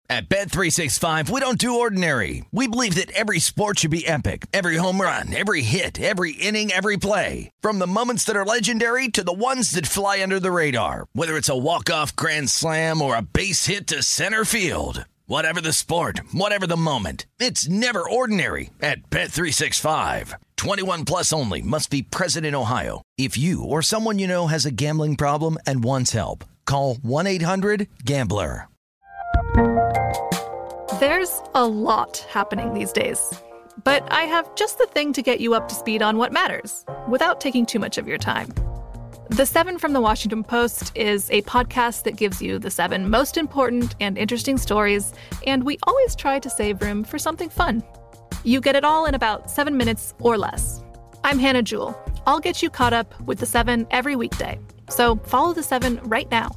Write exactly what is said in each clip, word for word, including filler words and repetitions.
At Bet three sixty-five, we don't do ordinary. We believe that every sport should be epic. Every home run, every hit, every inning, every play. From the moments that are legendary to the ones that fly under the radar. Whether it's a walk-off grand slam or a base hit to center field. Whatever the sport, whatever the moment. It's never ordinary at Bet three sixty-five. twenty-one plus only. Must be present in Ohio. If you or someone you know has a gambling problem and wants help, call one eight hundred gambler. There's a lot happening these days, but I have just the thing to get you up to speed on what matters without taking too much of your time. The Seven from the Washington Post is a podcast that gives you the seven most important and interesting stories, and we always try to save room for something fun. You get it all in about seven minutes or less. I'm Hannah Jewell. I'll get you caught up with the Seven every weekday. So follow the Seven right now.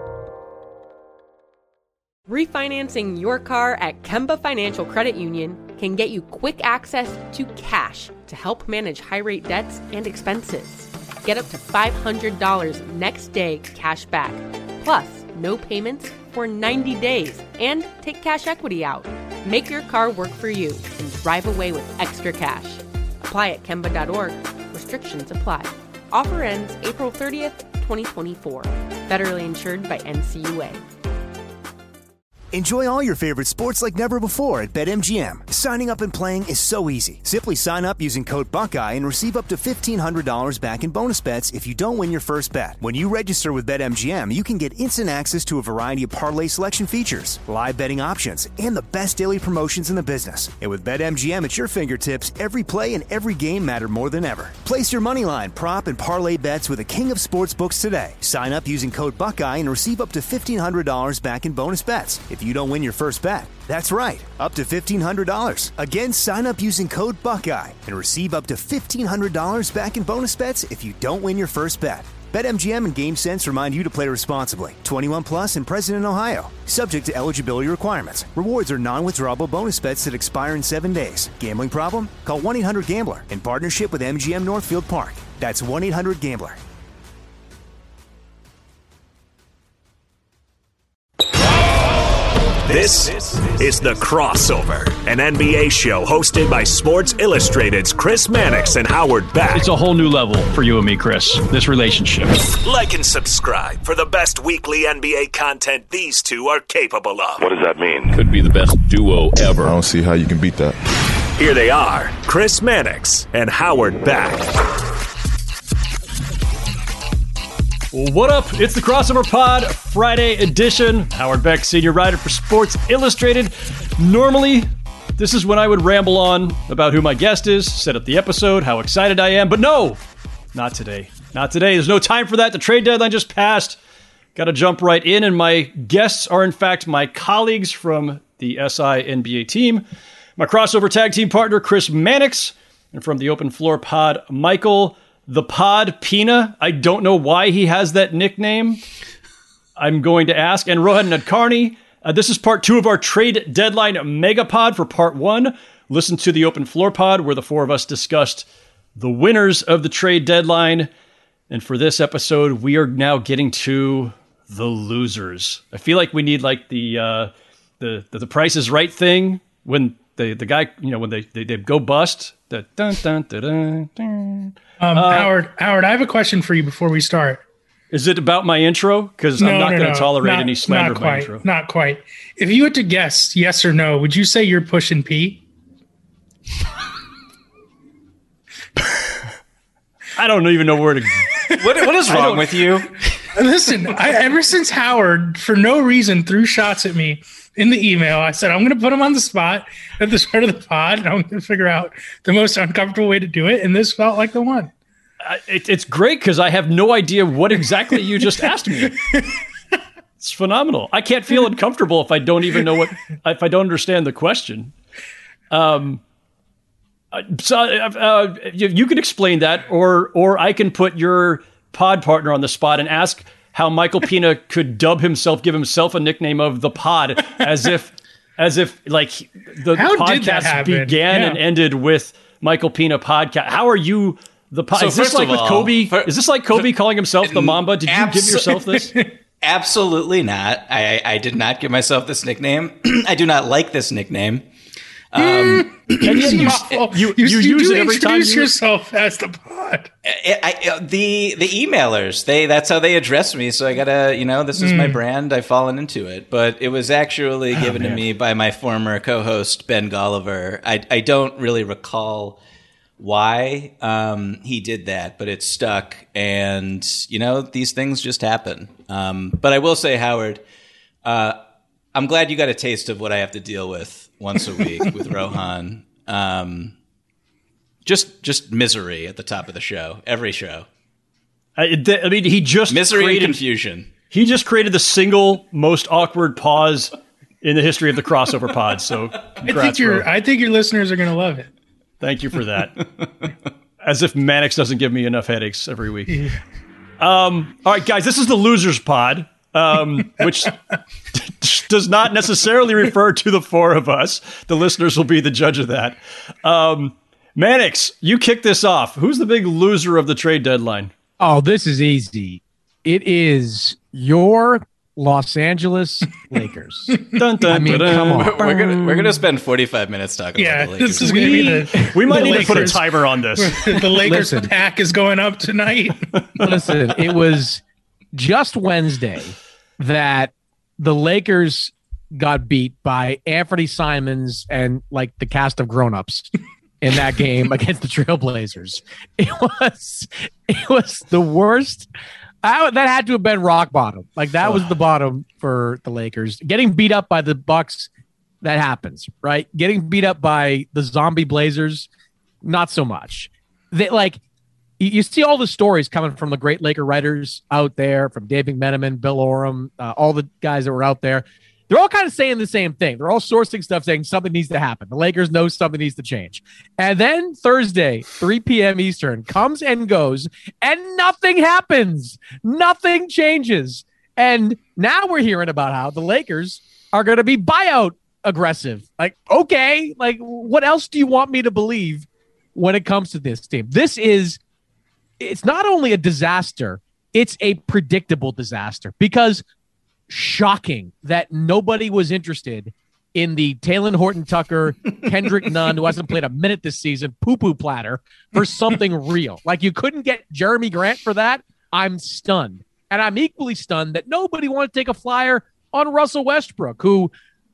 Refinancing your car at Kemba Financial Credit Union can get you quick access to cash to help manage high-rate debts and expenses. Get up to five hundred dollars next day cash back, plus no payments for ninety days, and take cash equity out. Make your car work for you and drive away with extra cash. Apply at Kemba dot org. Restrictions apply. Offer ends April thirtieth, twenty twenty-four. Federally insured by N C U A. Enjoy all your favorite sports like never before at BetMGM. Signing up and playing is so easy. Simply sign up using code Buckeye and receive up to fifteen hundred dollars back in bonus bets if you don't win your first bet. When you register with BetMGM, you can get instant access to a variety of parlay selection features, live betting options, and the best daily promotions in the business. And with BetMGM at your fingertips, every play and every game matter more than ever. Place your moneyline, prop, and parlay bets with the king of sportsbooks today. Sign up using code Buckeye and receive up to fifteen hundred dollars back in bonus bets if you don't win your first bet. That's right, up to fifteen hundred dollars. Again, sign up using code Buckeye and receive up to fifteen hundred dollars back in bonus bets if you don't win your first bet. BetMGM and GameSense remind you to play responsibly. twenty-one plus and present in Ohio. Subject to eligibility requirements. Rewards are non-withdrawable bonus bets that expire in seven days. Gambling problem? Call one eight hundred gambler in partnership with M G M Northfield Park. That's one eight hundred gambler. This is The Crossover, an N B A show hosted by Sports Illustrated's Chris Mannix and Howard Beck. It's a whole new level for you and me, Chris, this relationship. Like and subscribe for the best weekly N B A content these two are capable of. What does that mean? Could be the best duo ever. I don't see how you can beat that. Here they are, Chris Mannix and Howard Beck. What up? It's the Crossover Pod Friday edition. Howard Beck, senior writer for Sports Illustrated. Normally, this is when I would ramble on about who my guest is, set up the episode, how excited I am, but no, not today. Not today. There's no time for that. The trade deadline just passed. Got to jump right in, and my guests are, in fact, my colleagues from the S I N B A team. My Crossover tag team partner, Chris Mannix, and from the Open Floor Pod, Michael The Pod Pina. I don't know why he has that nickname. I'm going to ask. And Rohan Nadkarni. Uh, this is part two of our trade deadline megapod. For part one, listen to the Open Floor Pod, where the four of us discussed the winners of the trade deadline. And for this episode, we are now getting to the losers. I feel like we need like the uh, the, the the Price is Right thing when the the guy, you know, when they they, they go bust. The dun dun dun dun dun. Um, uh, Howard, Howard, I have a question for you before we start. Is it about my intro? Because no, I'm not no, going to no, tolerate not, any slander not of my quite, intro. Not quite. If you had to guess yes or no, would you say you're pushing P? I don't even know where to. what What is wrong with you? Listen, I, ever since Howard, for no reason, threw shots at me in the email, I said, I'm going to put him on the spot at the start of the pod, and I'm going to figure out the most uncomfortable way to do it, and this felt like the one. Uh, it, it's great because I have no idea what exactly you just asked me. It's phenomenal. I can't feel uncomfortable if I don't even know what, if I don't understand the question. Um, so uh, you, you can explain that, or or I can put your pod partner on the spot and ask how Michael Pina could dub himself, give himself a nickname of the Pod, as if, as if like the how podcast began yeah. and ended with Michael Pina podcast. How are you the pod? So is this like with all, Kobe? for, is this like Kobe calling himself the Mamba? Did you abs- give yourself this? Absolutely not. I, I did not give myself this nickname. I do not like this nickname. Um, and you, you, you, you, you use it every time. Introduce you... yourself as the pod. I, I, the the emailers, they that's how they address me. So I gotta, you know, this is mm. my brand. I've fallen into it, but it was actually oh, given man. to me by my former co-host Ben Golliver. I I don't really recall why um, he did that, but it stuck. And you know, these things just happen. Um, but I will say, Howard, uh, I'm glad you got a taste of what I have to deal with once a week with Rohan. Um, just just misery at the top of the show, every show. I, I mean, he just misery created, and confusion. He just created the single most awkward pause in the history of the crossover pod. So I think your I think your listeners are going to love it. Thank you for that. As if Mannix doesn't give me enough headaches every week. Um, all right, guys, this is the Losers Pod. Um, which does not necessarily refer to the four of us. The listeners will be the judge of that. Um, Mannix, you kick this off. Who's the big loser of the trade deadline? Oh, this is easy. It is your Los Angeles Lakers. dun, dun, I mean, dun, come on. We're gonna we're gonna spend forty-five minutes talking yeah, about the Lakers. This is gonna be the, we might the need Lakers. to put a timer on this. The Lakers Listen. pack is going up tonight. Listen, it was just Wednesday that the Lakers got beat by Anthony Simons and like the cast of grown-ups in that game against the Trailblazers. It was it was the worst. I, that had to have been rock bottom. Like that was the bottom for the Lakers. Getting beat up by the Bucks, that happens, right? Getting beat up by the zombie Blazers, not so much. They like. You see all the stories coming from the great Laker writers out there, from Dave McMenamin, Bill Oram, uh, all the guys that were out there. They're all kind of saying the same thing. They're all sourcing stuff saying something needs to happen. The Lakers know something needs to change. And then Thursday, three p.m. Eastern, comes and goes, and nothing happens. Nothing changes. And now we're hearing about how the Lakers are going to be buyout aggressive. Like, okay, like what else do you want me to believe when it comes to this team? This is It's not only a disaster, it's a predictable disaster because shocking that nobody was interested in the Talen Horton-Tucker, Kendrick Nunn, who hasn't played a minute this season, poo-poo platter for something real. Like you couldn't get Jeremy Grant for that. I'm stunned. And I'm equally stunned that nobody wanted to take a flyer on Russell Westbrook, who,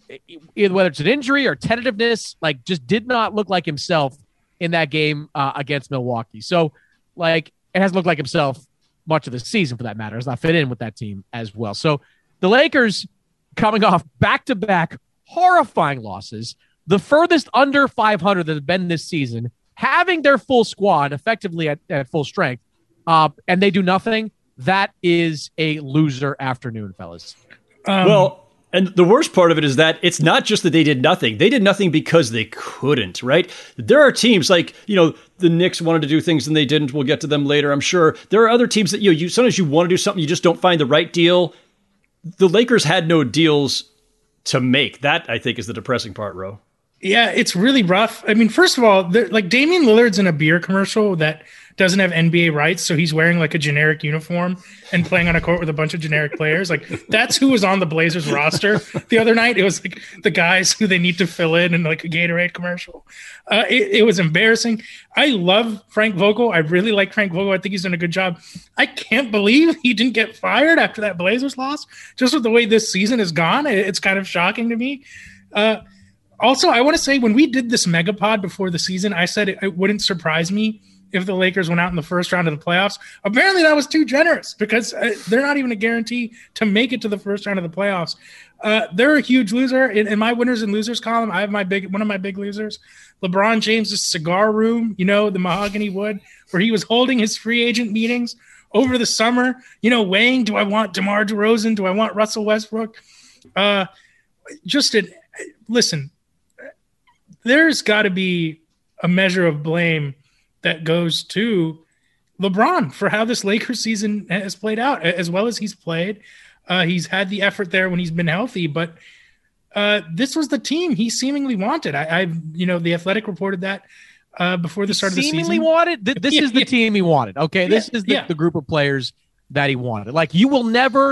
whether it's an injury or tentativeness, like just did not look like himself in that game uh, against Milwaukee. So, like, it hasn't looked like himself much of the season, for that matter. Has not fit in with that team as well. So the Lakers coming off back-to-back horrifying losses, the furthest under five hundred that have been this season, having their full squad effectively at, at full strength, uh, and they do nothing. That is a loser afternoon, fellas. Um, well, and the worst part of it is that it's not just that they did nothing. They did nothing because they couldn't, right? There are teams like, you know, the Knicks wanted to do things and they didn't. We'll get to them later, I'm sure. There are other teams that, you know, you sometimes you want to do something, you just don't find the right deal. The Lakers had no deals to make. That, I think, is the depressing part, Ro. Yeah, it's really rough. I mean, first of all, like Damian Lillard's in a beer commercial that doesn't have N B A rights, so he's wearing like a generic uniform and playing on a court with a bunch of generic players. Like that's who was on the Blazers roster the other night. It was like the guys who they need to fill in in like a Gatorade commercial. Uh, it, it was embarrassing. I love Frank Vogel. I really like Frank Vogel. I think he's done a good job. I can't believe he didn't get fired after that Blazers loss. Just with the way this season has gone, it, it's kind of shocking to me. Uh, also, I want to say when we did this megapod before the season, I said it, it wouldn't surprise me if the Lakers went out in the first round of the playoffs. Apparently that was too generous because uh, they're not even a guarantee to make it to the first round of the playoffs. Uh, they're a huge loser. In, in my winners and losers column, I have my big one of my big losers, LeBron James's cigar room, you know, the mahogany wood, where he was holding his free agent meetings over the summer, you know, weighing, do I want DeMar DeRozan? Do I want Russell Westbrook? Uh, just an, listen, there's got to be a measure of blame that goes to LeBron for how this Lakers season has played out, as well as he's played. Uh, he's had the effort there when he's been healthy, but uh, this was the team he seemingly wanted. I, I you know, the Athletic reported that uh, before the start of the season. Seemingly wanted? Th- this yeah, is the yeah. team he wanted. Okay, this yeah, is the, yeah. the group of players that he wanted. Like, you will never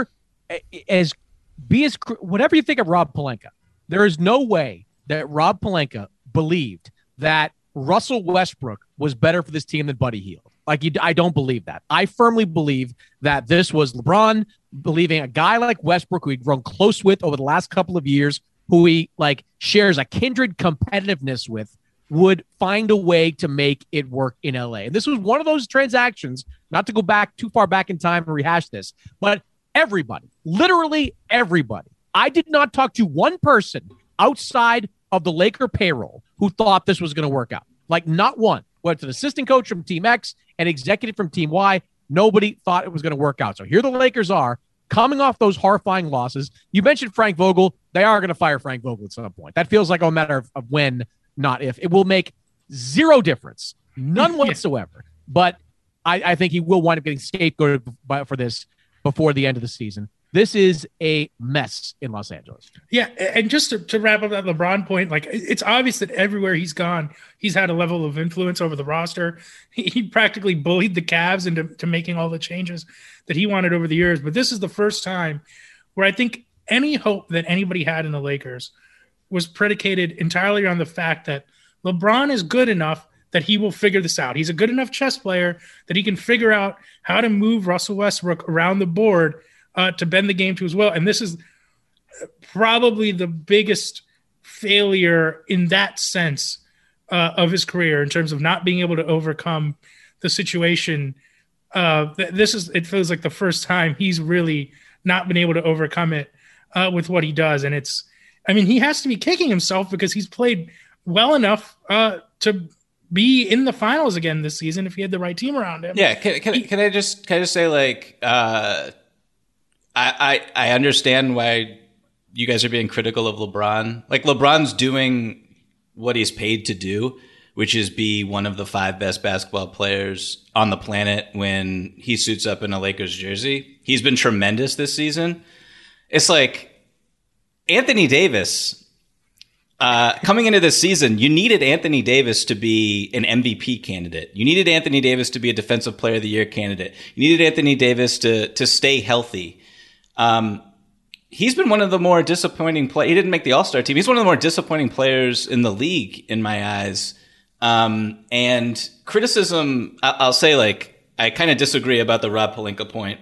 as be as whatever you think of Rob Pelinka, there is no way that Rob Pelinka believed that Russell Westbrook was better for this team than Buddy Hield. Like, you, I don't believe that. I firmly believe that this was LeBron believing a guy like Westbrook, who he'd grown close with over the last couple of years, who he like shares a kindred competitiveness with, would find a way to make it work in L A. And this was one of those transactions, not to go back too far back in time and rehash this, but everybody, literally everybody, I did not talk to one person outside of the Laker payroll who thought this was going to work out. Like, not one. Whether it's an assistant coach from Team X, an executive from Team Y, nobody thought it was going to work out. So here the Lakers are, coming off those horrifying losses. You mentioned Frank Vogel. They are going to fire Frank Vogel at some point. That feels like a matter of, of when, not if. It will make zero difference, none whatsoever. But I, I think he will wind up getting scapegoated by, for this before the end of the season. This is a mess in Los Angeles. Yeah, and just to, to wrap up that LeBron point, like, it's obvious that everywhere he's gone, he's had a level of influence over the roster. He, he practically bullied the Cavs into to making all the changes that he wanted over the years. But this is the first time where I think any hope that anybody had in the Lakers was predicated entirely on the fact that LeBron is good enough that he will figure this out. He's a good enough chess player that he can figure out how to move Russell Westbrook around the board Uh, to bend the game to his will. And this is probably the biggest failure in that sense uh, of his career, in terms of not being able to overcome the situation. Uh, th- this is, it feels like the first time he's really not been able to overcome it uh, with what he does. And it's, I mean, he has to be kicking himself because he's played well enough uh, to be in the finals again this season if he had the right team around him. Yeah. Can, can, he, can I just, can I just say, like, uh, I, I, I understand why you guys are being critical of LeBron. Like, LeBron's doing what he's paid to do, which is be one of the five best basketball players on the planet when he suits up in a Lakers jersey. He's been tremendous this season. It's like Anthony Davis, uh, coming into this season, you needed Anthony Davis to be an M V P candidate. You needed Anthony Davis to be a Defensive Player of the Year candidate. You needed Anthony Davis to to stay healthy. Um, he's been one of the more disappointing play. He didn't make the All-Star team. He's one of the more disappointing players in the league in my eyes. Um, and criticism, I- I'll say, like, I kind of disagree about the Rob Pelinka point.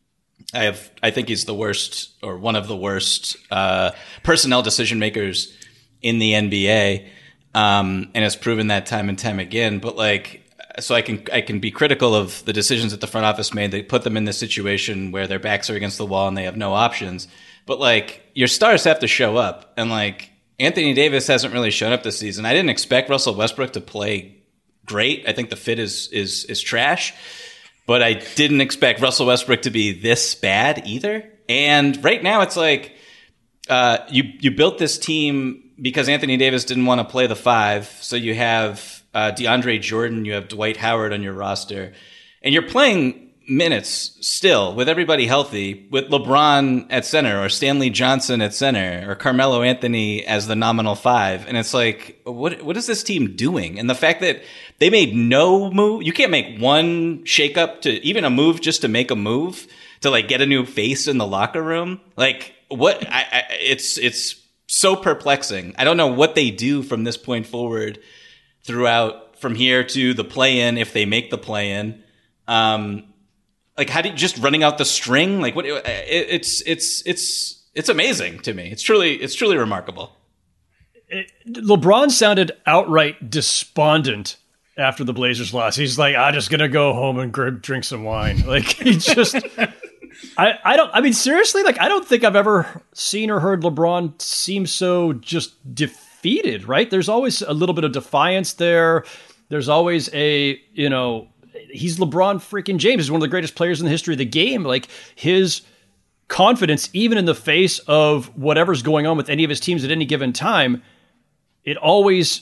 I have, I think he's the worst, or one of the worst, uh, personnel decision makers in the N B A. Um, and has proven that time and time again. But, like, so I can I can be critical of the decisions that the front office made. They put them in this situation where their backs are against the wall and they have no options. But, like, your stars have to show up. And, like, Anthony Davis hasn't really shown up this season. I didn't expect Russell Westbrook to play great. I think the fit is is is trash. But I didn't expect Russell Westbrook to be this bad either. And right now it's like uh, you you built this team because Anthony Davis didn't want to play the five. So you have Uh, DeAndre Jordan, you have Dwight Howard on your roster, and you're playing minutes still with everybody healthy, with LeBron at center or Stanley Johnson at center or Carmelo Anthony as the nominal five. And it's like, what what is this team doing? And the fact that they made no move, you can't make one shakeup to even a move just to make a move to, like, get a new face in the locker room. Like, what? I, I, it's it's so perplexing. I don't know what they do from this point forward, throughout from here to the play-in, if they make the play-in. Um, like, how do you just running out the string? Like, what? It, it's it's it's it's amazing to me. It's truly it's truly remarkable. It, LeBron sounded outright despondent after the Blazers lost. He's like, I'm just gonna go home and drink some wine. Like, he just. I, I don't. I mean, seriously, like, I don't think I've ever seen or heard LeBron seem so just defeated. Defeated, right? There's always a little bit of defiance there. There's always a, you know, he's LeBron freaking James. He's one of the greatest players in the history of the game. Like, his confidence, even in the face of whatever's going on with any of his teams at any given time, it always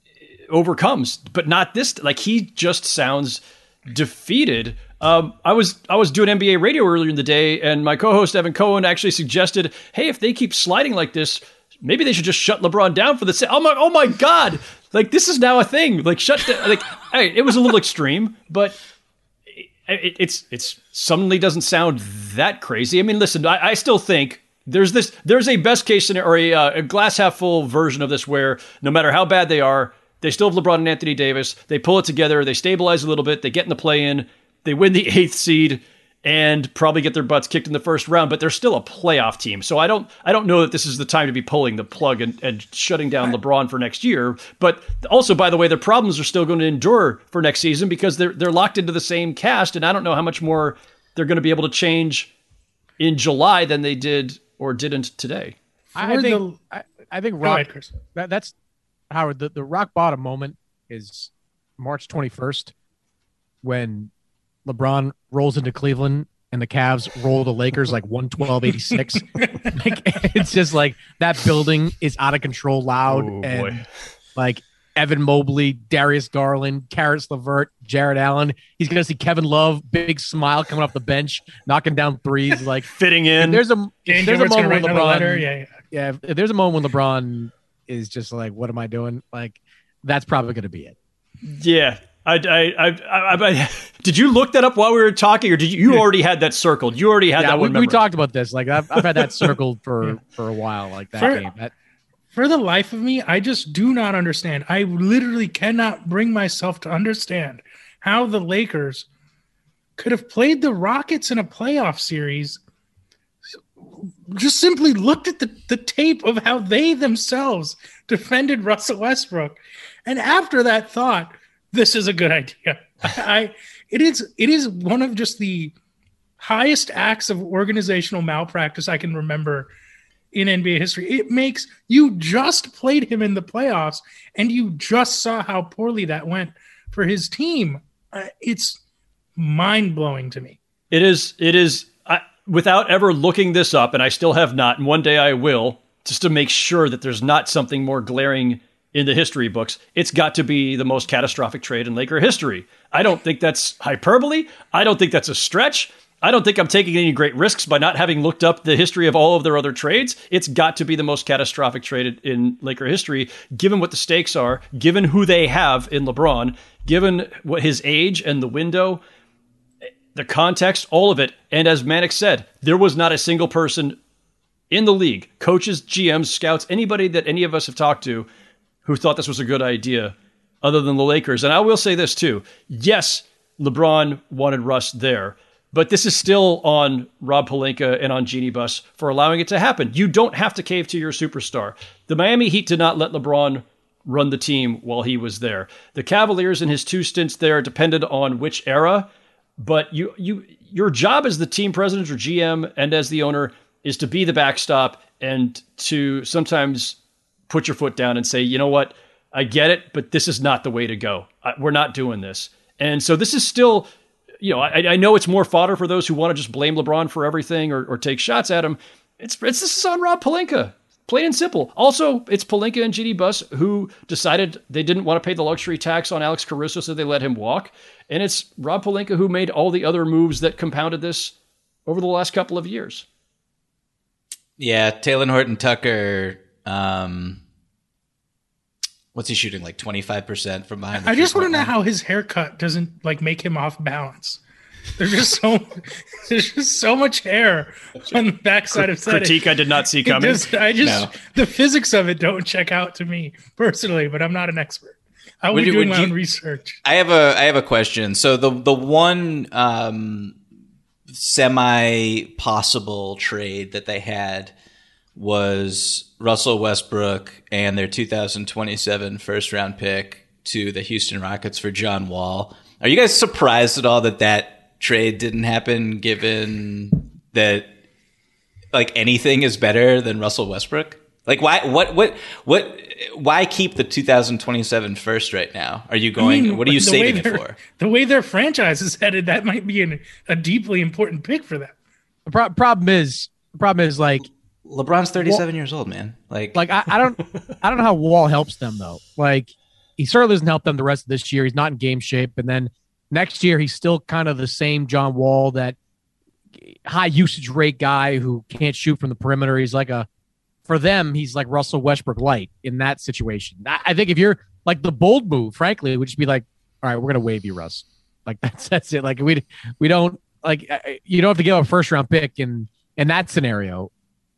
overcomes. But not this. Like, he just sounds defeated. Um, I was I was doing N B A radio earlier in the day, and my co-host Evan Cohen actually suggested, hey, if they keep sliding like this, maybe they should just shut LeBron down for the se- oh my oh my god, like, this is now a thing. Like, shut down. Like, hey, it was a little extreme, but it, it's it's suddenly doesn't sound that crazy. I mean, listen, I, I still think there's this there's a best case scenario, or a, uh, a glass half full version of this where no matter how bad they are, they still have LeBron and Anthony Davis. They pull it together, they stabilize a little bit, they get in the play-in, they win the eighth seed, and probably get their butts kicked in the first round, but they're still a playoff team. So I don't I don't know that this is the time to be pulling the plug and, and shutting down LeBron for next year. But also, by the way, their problems are still going to endure for next season because they're they're locked into the same cast, and I don't know how much more they're going to be able to change in July than they did or didn't today. I think I, I think rock ahead, that, that's Howard, the, the rock bottom moment is March twenty-first when LeBron rolls into Cleveland and the Cavs roll the Lakers like one twelve eighty-six. Like, it's just like that building is out of control loud. Oh, and boy. Like Evan Mobley, Darius Garland, Karis LeVert, Jared Allen. He's going to see Kevin Love, big smile coming off the bench, knocking down threes, like fitting in. There's a, Jane there's a Jordan's moment when gonna write another LeBron, letter. Yeah, yeah. yeah, if, if there's a moment when LeBron is just like, what am I doing? Like, that's probably going to be it. Yeah. I, I, I, I, I, did you look that up while we were talking, or did you, you already had that circled? You already had yeah, that we, one. We talked about this. Like I've, I've had that circled for, Yeah. for a while. Like that For- game. That, For the life of me, I just do not understand. I literally cannot bring myself to understand how the Lakers could have played the Rockets in a playoff series. Just simply looked at the, the tape of how they themselves defended Russell Westbrook. And after that thought, this is a good idea. I it is it is one of just the highest acts of organizational malpractice I can remember in N B A history. It makes you just played him in the playoffs and you just saw how poorly that went for his team. Uh, it's mind-blowing to me. It is, it is, I, without ever looking this up, and I still have not, and one day I will, just to make sure that there's not something more glaring in the history books, it's got to be the most catastrophic trade in Laker history. I don't think that's hyperbole. I don't think that's a stretch. I don't think I'm taking any great risks by not having looked up the history of all of their other trades. It's got to be the most catastrophic trade in Laker history, given what the stakes are, given who they have in LeBron, given what his age and the window, the context, all of it. And as Mannix said, there was not a single person in the league, coaches, G Ms, scouts, anybody that any of us have talked to who thought this was a good idea other than the Lakers. And I will say this too. Yes, LeBron wanted Russ there, but this is still on Rob Pelinka and on Jeannie Buss for allowing it to happen. You don't have to cave to your superstar. The Miami Heat did not let LeBron run the team while he was there. The Cavaliers in his two stints there depended on which era, but you you your job as the team president or G M and as the owner is to be the backstop and to sometimes put your foot down and say, you know what, I get it, but this is not the way to go. I, we're not doing this. And so this is still, you know, I, I know it's more fodder for those who want to just blame LeBron for everything or, or take shots at him. It's, it's this is on Rob Pelinka, plain and simple. Also, it's Pelinka and Jeannie Buss who decided they didn't want to pay the luxury tax on Alex Caruso, so they let him walk. And it's Rob Pelinka who made all the other moves that compounded this over the last couple of years. Yeah, Taylor Horton Tucker. Um, what's he shooting, like twenty-five percent from behind the I just want to know line? how his haircut doesn't like make him off balance. There's just so there's just so much hair on the backside of setting. Critique I did not see It coming. just- I just No. the physics of it don't check out to me personally, but I'm not an expert. I will Would be you- doing would my you- own research. I have a I have a question. So the the one um, semi possible trade that they had was Russell Westbrook and their two thousand twenty-seven first round pick to the Houston Rockets for John Wall. Are you guys surprised at all that that trade didn't happen, given that like anything is better than Russell Westbrook? Like why what what what why keep the two thousand twenty-seven first right now? Are you going I mean, what are you the way saving it their- for? The way their franchise is headed, that might be an, a deeply important pick for them. the pro- problem is, the problem is like, LeBron's thirty-seven years old, man. Like, like I, I don't, I don't know how Wall helps them though. Like he certainly doesn't help them the rest of this year. He's not in game shape, and then next year he's still kind of the same John Wall, that high usage rate guy who can't shoot from the perimeter. He's like a, for them, he's like Russell Westbrook light in that situation. I, I think if you're like the bold move, frankly, would just be like, all right, we're gonna waive you, Russ. Like that's that's it. Like we we don't like you don't have to give up a first round pick in in that scenario,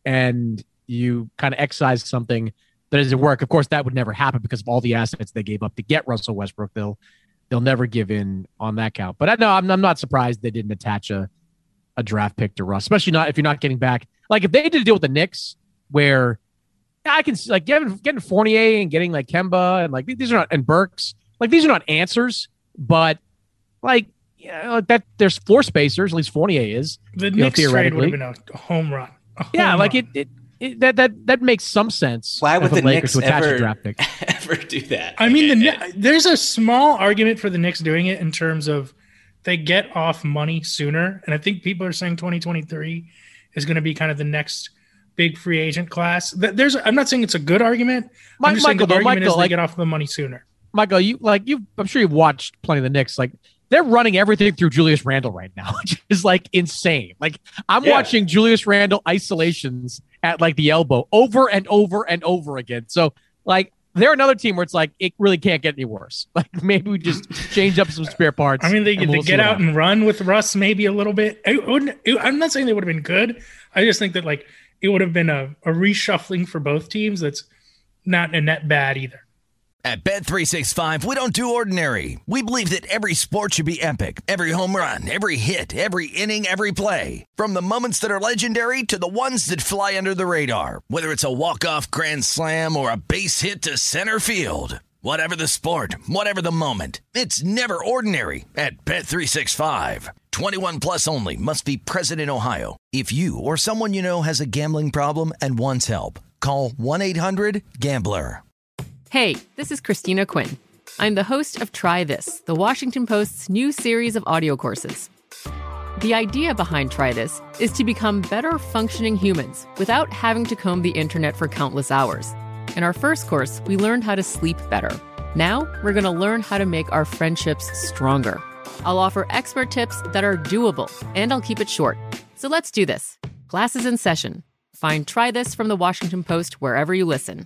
and you kind of excise something that doesn't work. Of course, that would never happen because of all the assets they gave up to get Russell Westbrook. They'll they'll never give in on that count. But I know I'm I'm not surprised they didn't attach a a draft pick to Russ, especially not if you're not getting back. Like if they did a deal with the Knicks where I can like getting getting Fournier and getting like Kemba and like these are not and Burks, like these are not answers, but like you know, that there's floor spacers, at least Fournier is. The Knicks know, trade would have been a home run. A home yeah, like run. it, it It, that that that makes some sense. Why would the Lakers Knicks ever, draft pick. ever do that? I mean, the, there's a small argument for the Knicks doing it in terms of they get off money sooner, and I think people are saying twenty twenty-three is going to be kind of the next big free agent class. There's, I'm not saying it's a good argument. I'm just Michael, saying the argument Michael, is they like, get off the money sooner. Michael, you like you. I'm sure you've watched plenty of the Knicks. Like they're running everything through Julius Randle right now, which is like insane. Like I'm Yeah. watching Julius Randle isolations at like the elbow over and over and over again. So like they're another team where it's like it really can't get any worse. Like maybe we just change up some spare parts. I mean, they, and they we'll see get what out happens. and run with Russ maybe a little bit. It wouldn't, it, I'm not saying they would have been good. I just think that like it would have been a, a reshuffling for both teams that's not a net bad either. At Bet three sixty-five, we don't do ordinary. We believe that every sport should be epic. Every home run, every hit, every inning, every play. From the moments that are legendary to the ones that fly under the radar. Whether it's a walk-off grand slam or a base hit to center field. Whatever the sport, whatever the moment. It's never ordinary at Bet three sixty-five. twenty-one plus only. Must be present in Ohio. If you or someone you know has a gambling problem and wants help, call one eight hundred gambler. Hey, this is Christina Quinn. I'm the host of Try This, the Washington Post's new series of audio courses. The idea behind Try This is to become better functioning humans without having to comb the internet for countless hours. In our first course, we learned how to sleep better. Now, we're going to learn how to make our friendships stronger. I'll offer expert tips that are doable, and I'll keep it short. So let's do this. Class is in session. Find Try This from the Washington Post wherever you listen.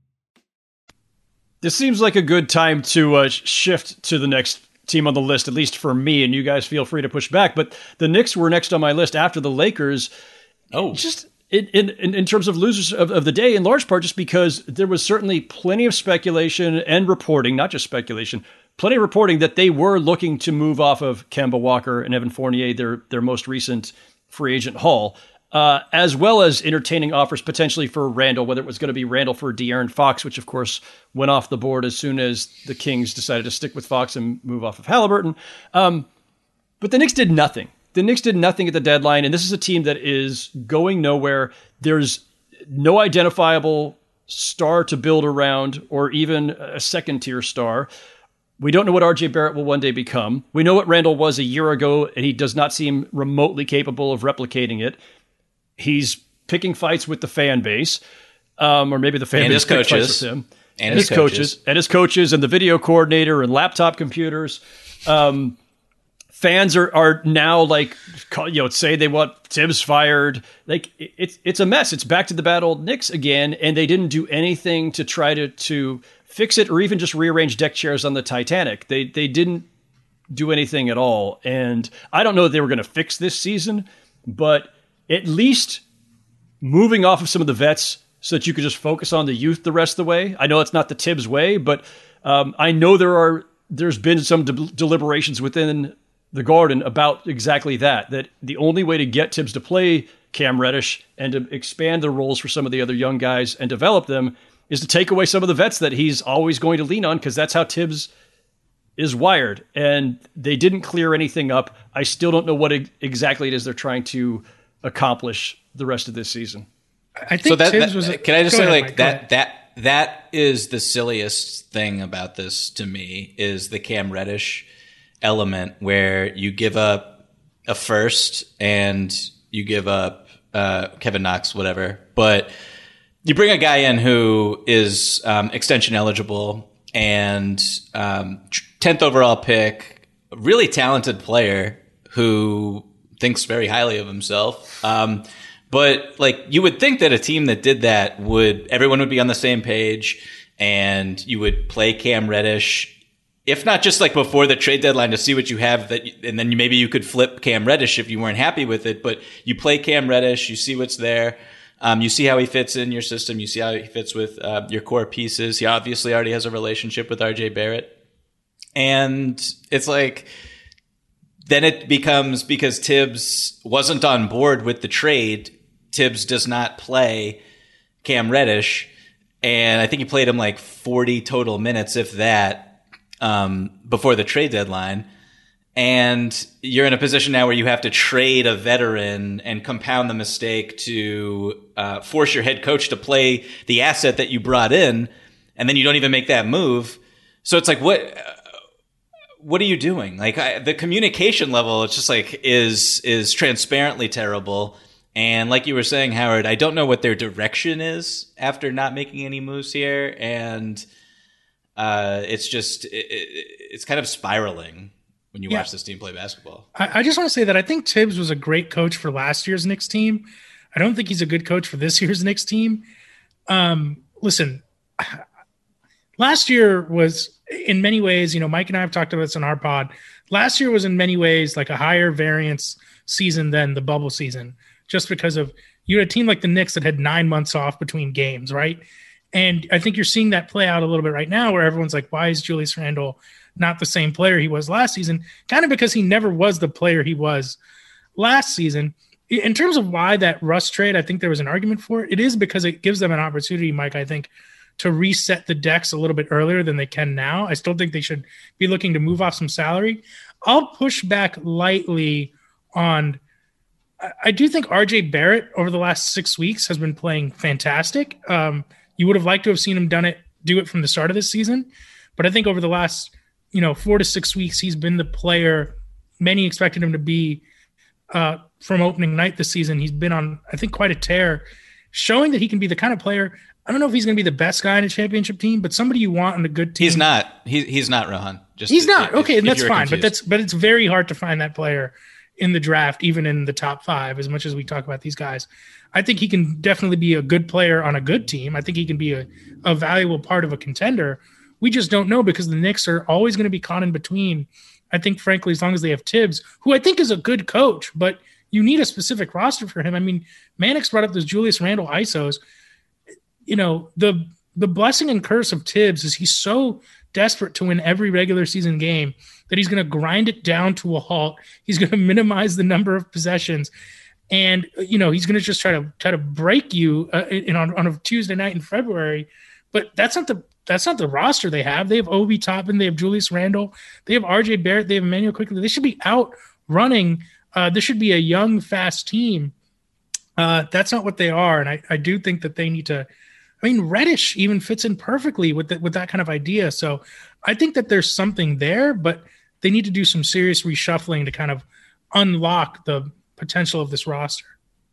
This seems like a good time to uh, shift to the next team on the list, at least for me, and you guys feel free to push back. But the Knicks were next on my list after the Lakers. Oh, just in in, in terms of losers of, of the day, in large part just because there was certainly plenty of speculation and reporting, not just speculation, plenty of reporting that they were looking to move off of Kemba Walker and Evan Fournier, their their most recent free agent haul. Uh, as well as entertaining offers potentially for Randall, whether it was going to be Randall for De'Aaron Fox, which of course went off the board as soon as the Kings decided to stick with Fox and move off of Halliburton. Um, but the Knicks did nothing. The Knicks did nothing at the deadline, and this is a team that is going nowhere. There's no identifiable star to build around or even a second-tier star. We don't know what R J Barrett will one day become. We know what Randall was a year ago, and he does not seem remotely capable of replicating it. He's picking fights with the fan base, um, or maybe the fan and base his coaches, fights with him, and, and his, his coaches. coaches, and his coaches, and the video coordinator, and laptop computers. Um, fans are are now like, you know, say they want Tibbs fired. Like it's it's a mess. It's back to the bad old Knicks again, and they didn't do anything to try to to fix it, or even just rearrange deck chairs on the Titanic. They they didn't do anything at all, and I don't know that they were going to fix this season, but at least moving off of some of the vets so that you could just focus on the youth the rest of the way. I know it's not the Tibbs way, but um, I know there are, there's been some de- deliberations within the Garden about exactly that, that the only way to get Tibbs to play Cam Reddish and to expand the roles for some of the other young guys and develop them is to take away some of the vets that he's always going to lean on, because that's how Tibbs is wired. And they didn't clear anything up. I still don't know what e- exactly it is they're trying to accomplish the rest of this season. I think so that, Tibbs that was. A, can I just say ahead, like Mike, that that that is the silliest thing about this to me is the Cam Reddish element, where you give up a first and you give up uh, Kevin Knox, whatever, but you bring a guy in who is um, extension eligible and um, tenth overall pick, a really talented player who thinks very highly of himself. Um, but like you would think that a team that did that would, everyone would be on the same page and you would play Cam Reddish if not just like before the trade deadline to see what you have that, and then maybe you could flip Cam Reddish if you weren't happy with it, but you play Cam Reddish, you see what's there. Um, you see how he fits in your system. You see how he fits with uh, your core pieces. He obviously already has a relationship with R J Barrett. And it's like, then it becomes, because Tibbs wasn't on board with the trade, Tibbs does not play Cam Reddish. And I think he played him like forty total minutes, if that, um, before the trade deadline. And you're in a position now where you have to trade a veteran and compound the mistake to uh, force your head coach to play the asset that you brought in, and then you don't even make that move. So it's like, what uh, what are you doing? Like I, the communication level, it's just like is is transparently terrible. And like you were saying, Howard, I don't know what their direction is after not making any moves here, and uh, it's just it, it, it's kind of spiraling when you yeah. watch this team play basketball. I, I just want to say that I think Tibbs was a great coach for last year's Knicks team. I don't think he's a good coach for this year's Knicks team. Um, listen, last year was in many ways, you know, Mike and I have talked about this on our pod. Last year was in many ways like a higher variance season than the bubble season, just because of you had a team like the Knicks that had nine months off between games, right? And I think you're seeing that play out a little bit right now where everyone's like, why is Julius Randle not the same player he was last season? Kind of because he never was the player he was last season. In terms of why that Russ trade, I think there was an argument for it. It is because it gives them an opportunity, Mike, I think, to reset the decks a little bit earlier than they can now. I still think they should be looking to move off some salary. I'll push back lightly on – I do think R J Barrett over the last six weeks has been playing fantastic. Um, you would have liked to have seen him done it, do it from the start of this season. But I think over the last – you know, four to six weeks, he's been the player many expected him to be uh, from opening night this season. He's been on, I think, quite a tear, showing that he can be the kind of player. I don't know if he's going to be the best guy in a championship team, but somebody you want on a good team. He's not. He, he's not, Rohan. Just he's to, not. If, okay, if, and that's fine. Confused. But that's but it's very hard to find that player in the draft, even in the top five, as much as we talk about these guys. I think he can definitely be a good player on a good team. I think he can be a, a valuable part of a contender. We just don't know because the Knicks are always going to be caught in between. I think, frankly, as long as they have Tibbs, who I think is a good coach, but you need a specific roster for him. I mean, Mannix brought up those Julius Randle I S Os. You know, the the blessing and curse of Tibbs is he's so desperate to win every regular season game that he's going to grind it down to a halt. He's going to minimize the number of possessions. And, you know, he's going to just try to try to break you uh, in, on, on a Tuesday night in February. But that's not the That's not the roster they have. They have Obi Toppin. They have Julius Randle. They have R J Barrett. They have Emmanuel Quickley. They should be out running. Uh, this should be a young, fast team. Uh, that's not what they are. And I, I do think that they need to – I mean, Reddish even fits in perfectly with, the, with that kind of idea. So I think that there's something there, but they need to do some serious reshuffling to kind of unlock the potential of this roster.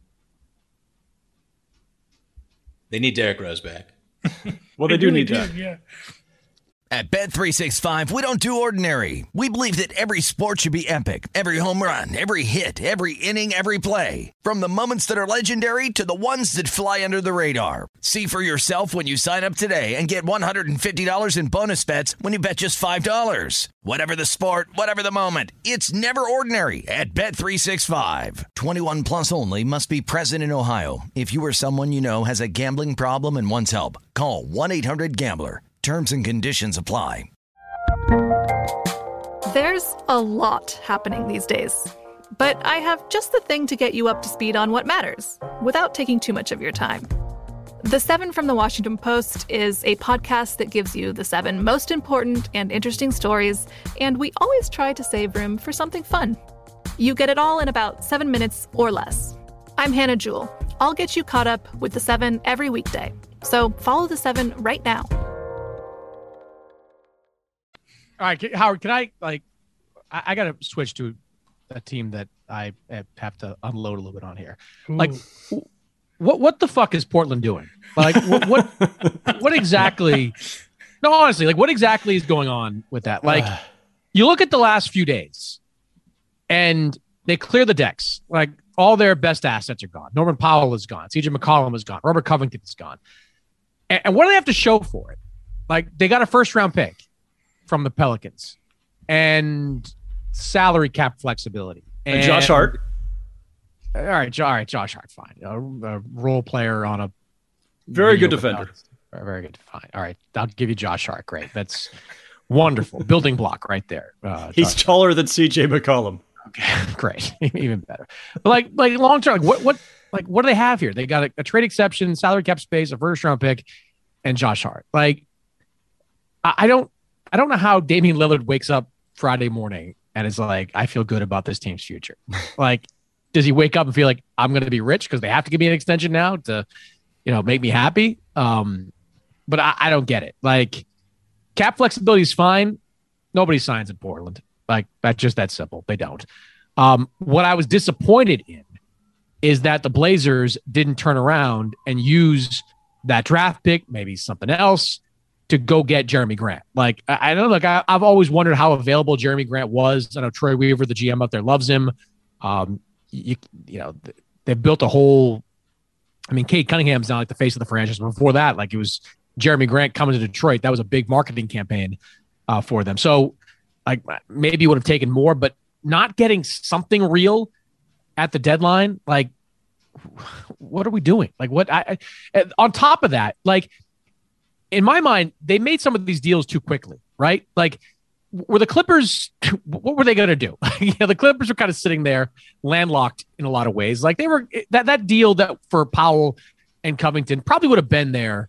They need Derrick Rose back. Well, they, they do really need do, that. Yeah. At Bet three sixty-five, we don't do ordinary. We believe that every sport should be epic. Every home run, every hit, every inning, every play. From the moments that are legendary to the ones that fly under the radar. See for yourself when you sign up today and get one hundred fifty dollars in bonus bets when you bet just five dollars. Whatever the sport, whatever the moment, it's never ordinary at Bet three sixty-five. twenty-one plus only. Must be present in Ohio. If you or someone you know has a gambling problem and wants help, call one eight hundred gambler. Terms and conditions apply. There's a lot happening these days, but I have just the thing to get you up to speed on what matters without taking too much of your time. The Seven from the Washington Post is a podcast that gives you the seven most important and interesting stories, and we always try to save room for something fun. You get it all in about seven minutes or less. I'm Hannah Jewell. I'll get you caught up with the seven every weekday. So follow the seven right now. All right, Howard, can I, like, I, I got to switch to a team that I have to unload a little bit on here. Ooh. Like, what what the fuck is Portland doing? Like, what, what what exactly, no, honestly, like, what exactly is going on with that? Like, uh. you look at the last few days, and they clear the decks. Like, all their best assets are gone. Norman Powell is gone. C J McCollum is gone. Robert Covington is gone. And, and what do they have to show for it? Like, they got a first-round pick. from the Pelicans and salary cap flexibility. And, and Josh Hart. All right, all right, Josh Hart, fine. A, a role player on a very good defender. Pelicans. Very good. Fine. All right, I'll give you Josh Hart. Great. That's wonderful. Building block right there. Uh, He's Josh taller Hart. than C J McCollum. Okay, great. Even better. But like, like long term, like what, what, like what do they have here? They got a, a trade exception, salary cap space, a first round pick, and Josh Hart. Like, I, I don't, I don't know how Damian Lillard wakes up Friday morning and is like, I feel good about this team's future. Like, does he wake up and feel like I'm going to be rich because they have to give me an extension now to, you know, make me happy? Um, but I, I don't get it. Like, cap flexibility is fine. Nobody signs in Portland. Like, that's just that simple. They don't. Um, what I was disappointed in is that the Blazers didn't turn around and use that draft pick, maybe something else, to go get Jeremy Grant. Like, I, I know, like I, I've always wondered how available Jeremy Grant was. I know Troy Weaver, the G M out there, loves him. Um, you, you know, they've built a whole. I mean, Kate Cunningham's now like the face of the franchise. Before that, like it was Jeremy Grant coming to Detroit. That was a big marketing campaign uh, for them. So, like, maybe would have taken more, but not getting something real at the deadline. Like, what are we doing? Like, what? I, I on top of that, like. In my mind, they made some of these deals too quickly, right? Like, were the Clippers, what were they going to do? You know, the Clippers were kind of sitting there landlocked in a lot of ways. Like, they were, that, that deal that for Powell and Covington probably would have been there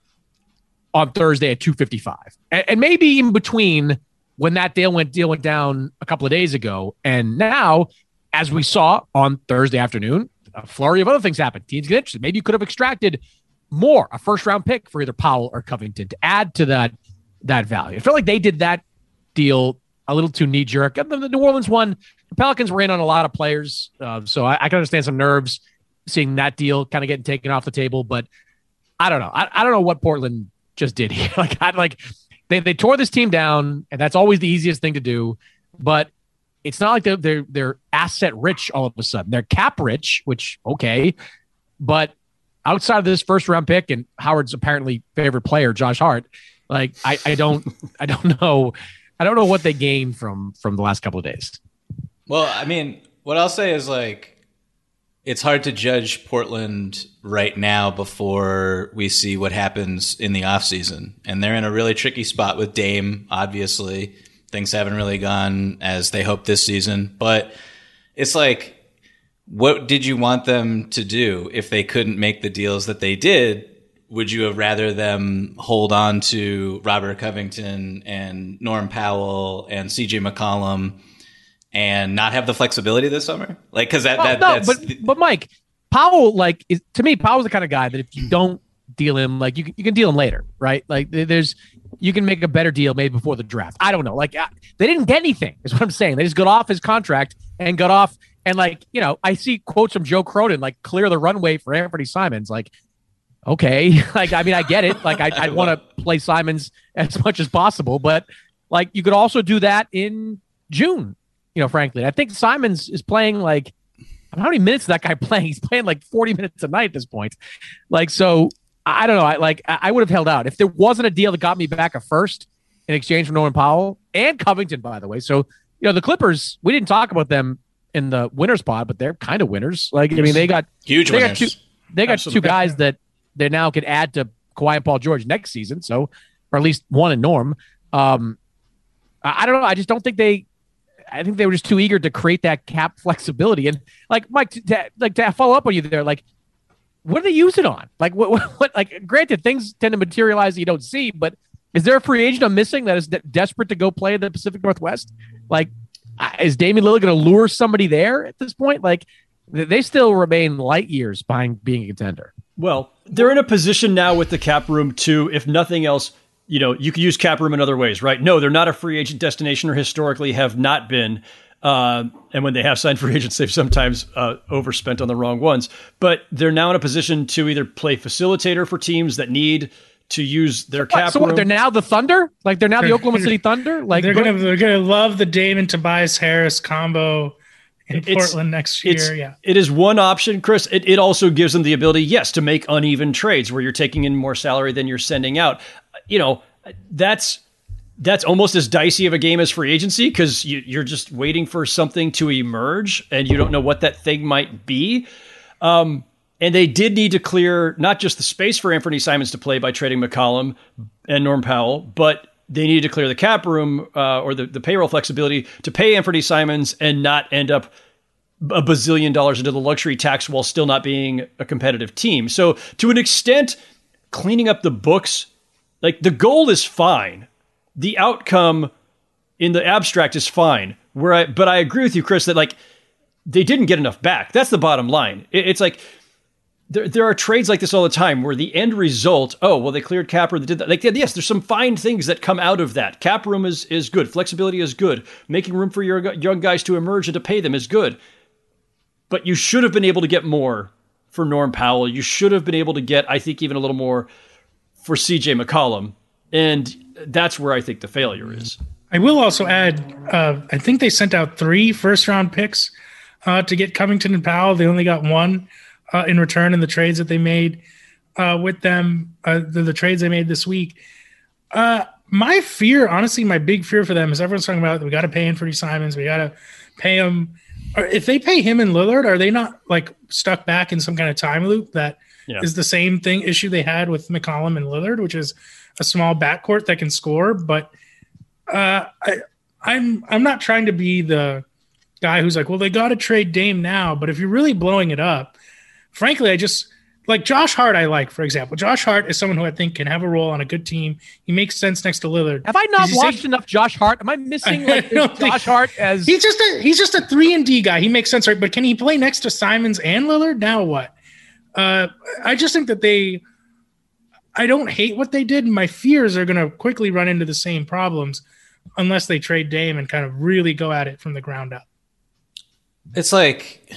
on Thursday at two fifty-five. And, and maybe in between when that deal went, deal went down a couple of days ago. And now, as we saw on Thursday afternoon, a flurry of other things happened. Teams get interested. Maybe you could have extracted more, a first round pick for either Powell or Covington to add to that that value. I felt like they did that deal a little too knee jerk. The, the New Orleans one, the Pelicans were in on a lot of players, uh, so I, I can understand some nerves seeing that deal kind of getting taken off the table. But I don't know. I, I don't know what Portland just did here. like, I like they they tore this team down, and that's always the easiest thing to do. But it's not like they're they're, they're asset rich all of a sudden. They're cap rich, which okay, but outside of this first round pick and Howard's apparently favorite player, Josh Hart, like I, I don't, I don't know, I don't know what they gained from from the last couple of days. Well, I mean, what I'll say is like, it's hard to judge Portland right now before we see what happens in the offseason. And they're in a really tricky spot with Dame. Obviously, things haven't really gone as they hoped this season, but it's like, what did you want them to do if they couldn't make the deals that they did? Would you have rather them hold on to Robert Covington and Norm Powell and C J McCollum and not have the flexibility this summer? Like, because that, well, that no, that's but but Mike Powell, like is, to me, Powell's the kind of guy that if you don't deal him, like you can, you can deal him later, right? Like there's you can make a better deal maybe before the draft. I don't know. Like they didn't get anything, is what I'm saying. They just got off his contract and got off. And like, you know, I see quotes from Joe Cronin, like clear the runway for Anthony Simons. Like, okay, like, I mean, I get it. Like I, I'd want to play Simons as much as possible, but like you could also do that in June, you know, frankly. I think Simons is playing like, how many minutes is that guy playing? He's playing like forty minutes a night at this point. Like, so I don't know. I like, I would have held out if there wasn't a deal that got me back a first in exchange for Norman Powell and Covington, by the way. So, you know, the Clippers, we didn't talk about them in the winners pod, but they're kind of winners. Like, I mean, they got huge they winners. Got two, they got Absolutely. two guys that they now could add to Kawhi and Paul George next season. So, or at least one in Norm. Um, I, I don't know. I just don't think they, I think they were just too eager to create that cap flexibility. And like, Mike, to, to, like to follow up on you there, like, what do they use it on? Like, what, what, what, like, granted, things tend to materialize that you don't see, but is there a free agent I'm missing that is de- desperate to go play in the Pacific Northwest? Like, is Damian Lillard going to lure somebody there at this point? Like, they still remain light years behind being a contender. Well, they're in a position now with the cap room to, if nothing else, you know, you can use cap room in other ways, right? No, they're not a free agent destination or historically have not been. Uh, and when they have signed free agents, they've sometimes uh, overspent on the wrong ones. But they're now in a position to either play facilitator for teams that need to use their cap what, so room. What, they're now the Thunder? Like they're now the Oklahoma City Thunder? Like they're gonna they're gonna love the Dame and Tobias Harris combo in it's, Portland next year. It's, yeah, it is one option, Chris. It, it also gives them the ability, yes, to make uneven trades where you're taking in more salary than you're sending out. You know, that's that's almost as dicey of a game as free agency because you, you're just waiting for something to emerge and you don't know what that thing might be. Um, and they did need to clear not just the space for Anthony Simons to play by trading McCollum and Norm Powell, but they needed to clear the cap room uh, or the, the payroll flexibility to pay Anthony Simons and not end up a bazillion dollars into the luxury tax while still not being a competitive team. So to an extent, cleaning up the books, like the goal is fine. The outcome in the abstract is fine. Where I, but I agree with you, Chris, that like they didn't get enough back. That's the bottom line. It, it's like there there are trades like this all the time where the end result, oh, well, they cleared cap room, they did that. Like, yes, there's some fine things that come out of that. Cap room is is good. Flexibility is good. Making room for your young guys to emerge and to pay them is good. But you should have been able to get more for Norm Powell. You should have been able to get, I think, even a little more for C J McCollum. And that's where I think the failure is. I will also add, uh, I think they sent out three first-round picks uh, to get Covington and Powell. They only got one uh, in return in the trades that they made uh, with them, uh, the, the trades they made this week. Uh, my fear, honestly, my big fear for them is everyone's talking about we got to pay Anthony Simons, we got to pay him. Or if they pay him and Lillard, are they not like stuck back in some kind of time loop that yeah. is the same thing issue they had with McCollum and Lillard, which is a small backcourt that can score? But uh, I, I'm I'm not trying to be the guy who's like, well, they got to trade Dame now. But if you're really blowing it up, frankly, I just like Josh Hart. I like, for example, Josh Hart is someone who I think can have a role on a good team. He makes sense next to Lillard. Have I not watched enough Josh Hart? Am I missing like Josh think, Hart as he's just a he's just a three and D guy. He makes sense, right? But can he play next to Simons and Lillard? Now what? Uh, I just think that they. I don't hate what they did. My fears are going to quickly run into the same problems unless they trade Dame and kind of really go at it from the ground up. It's like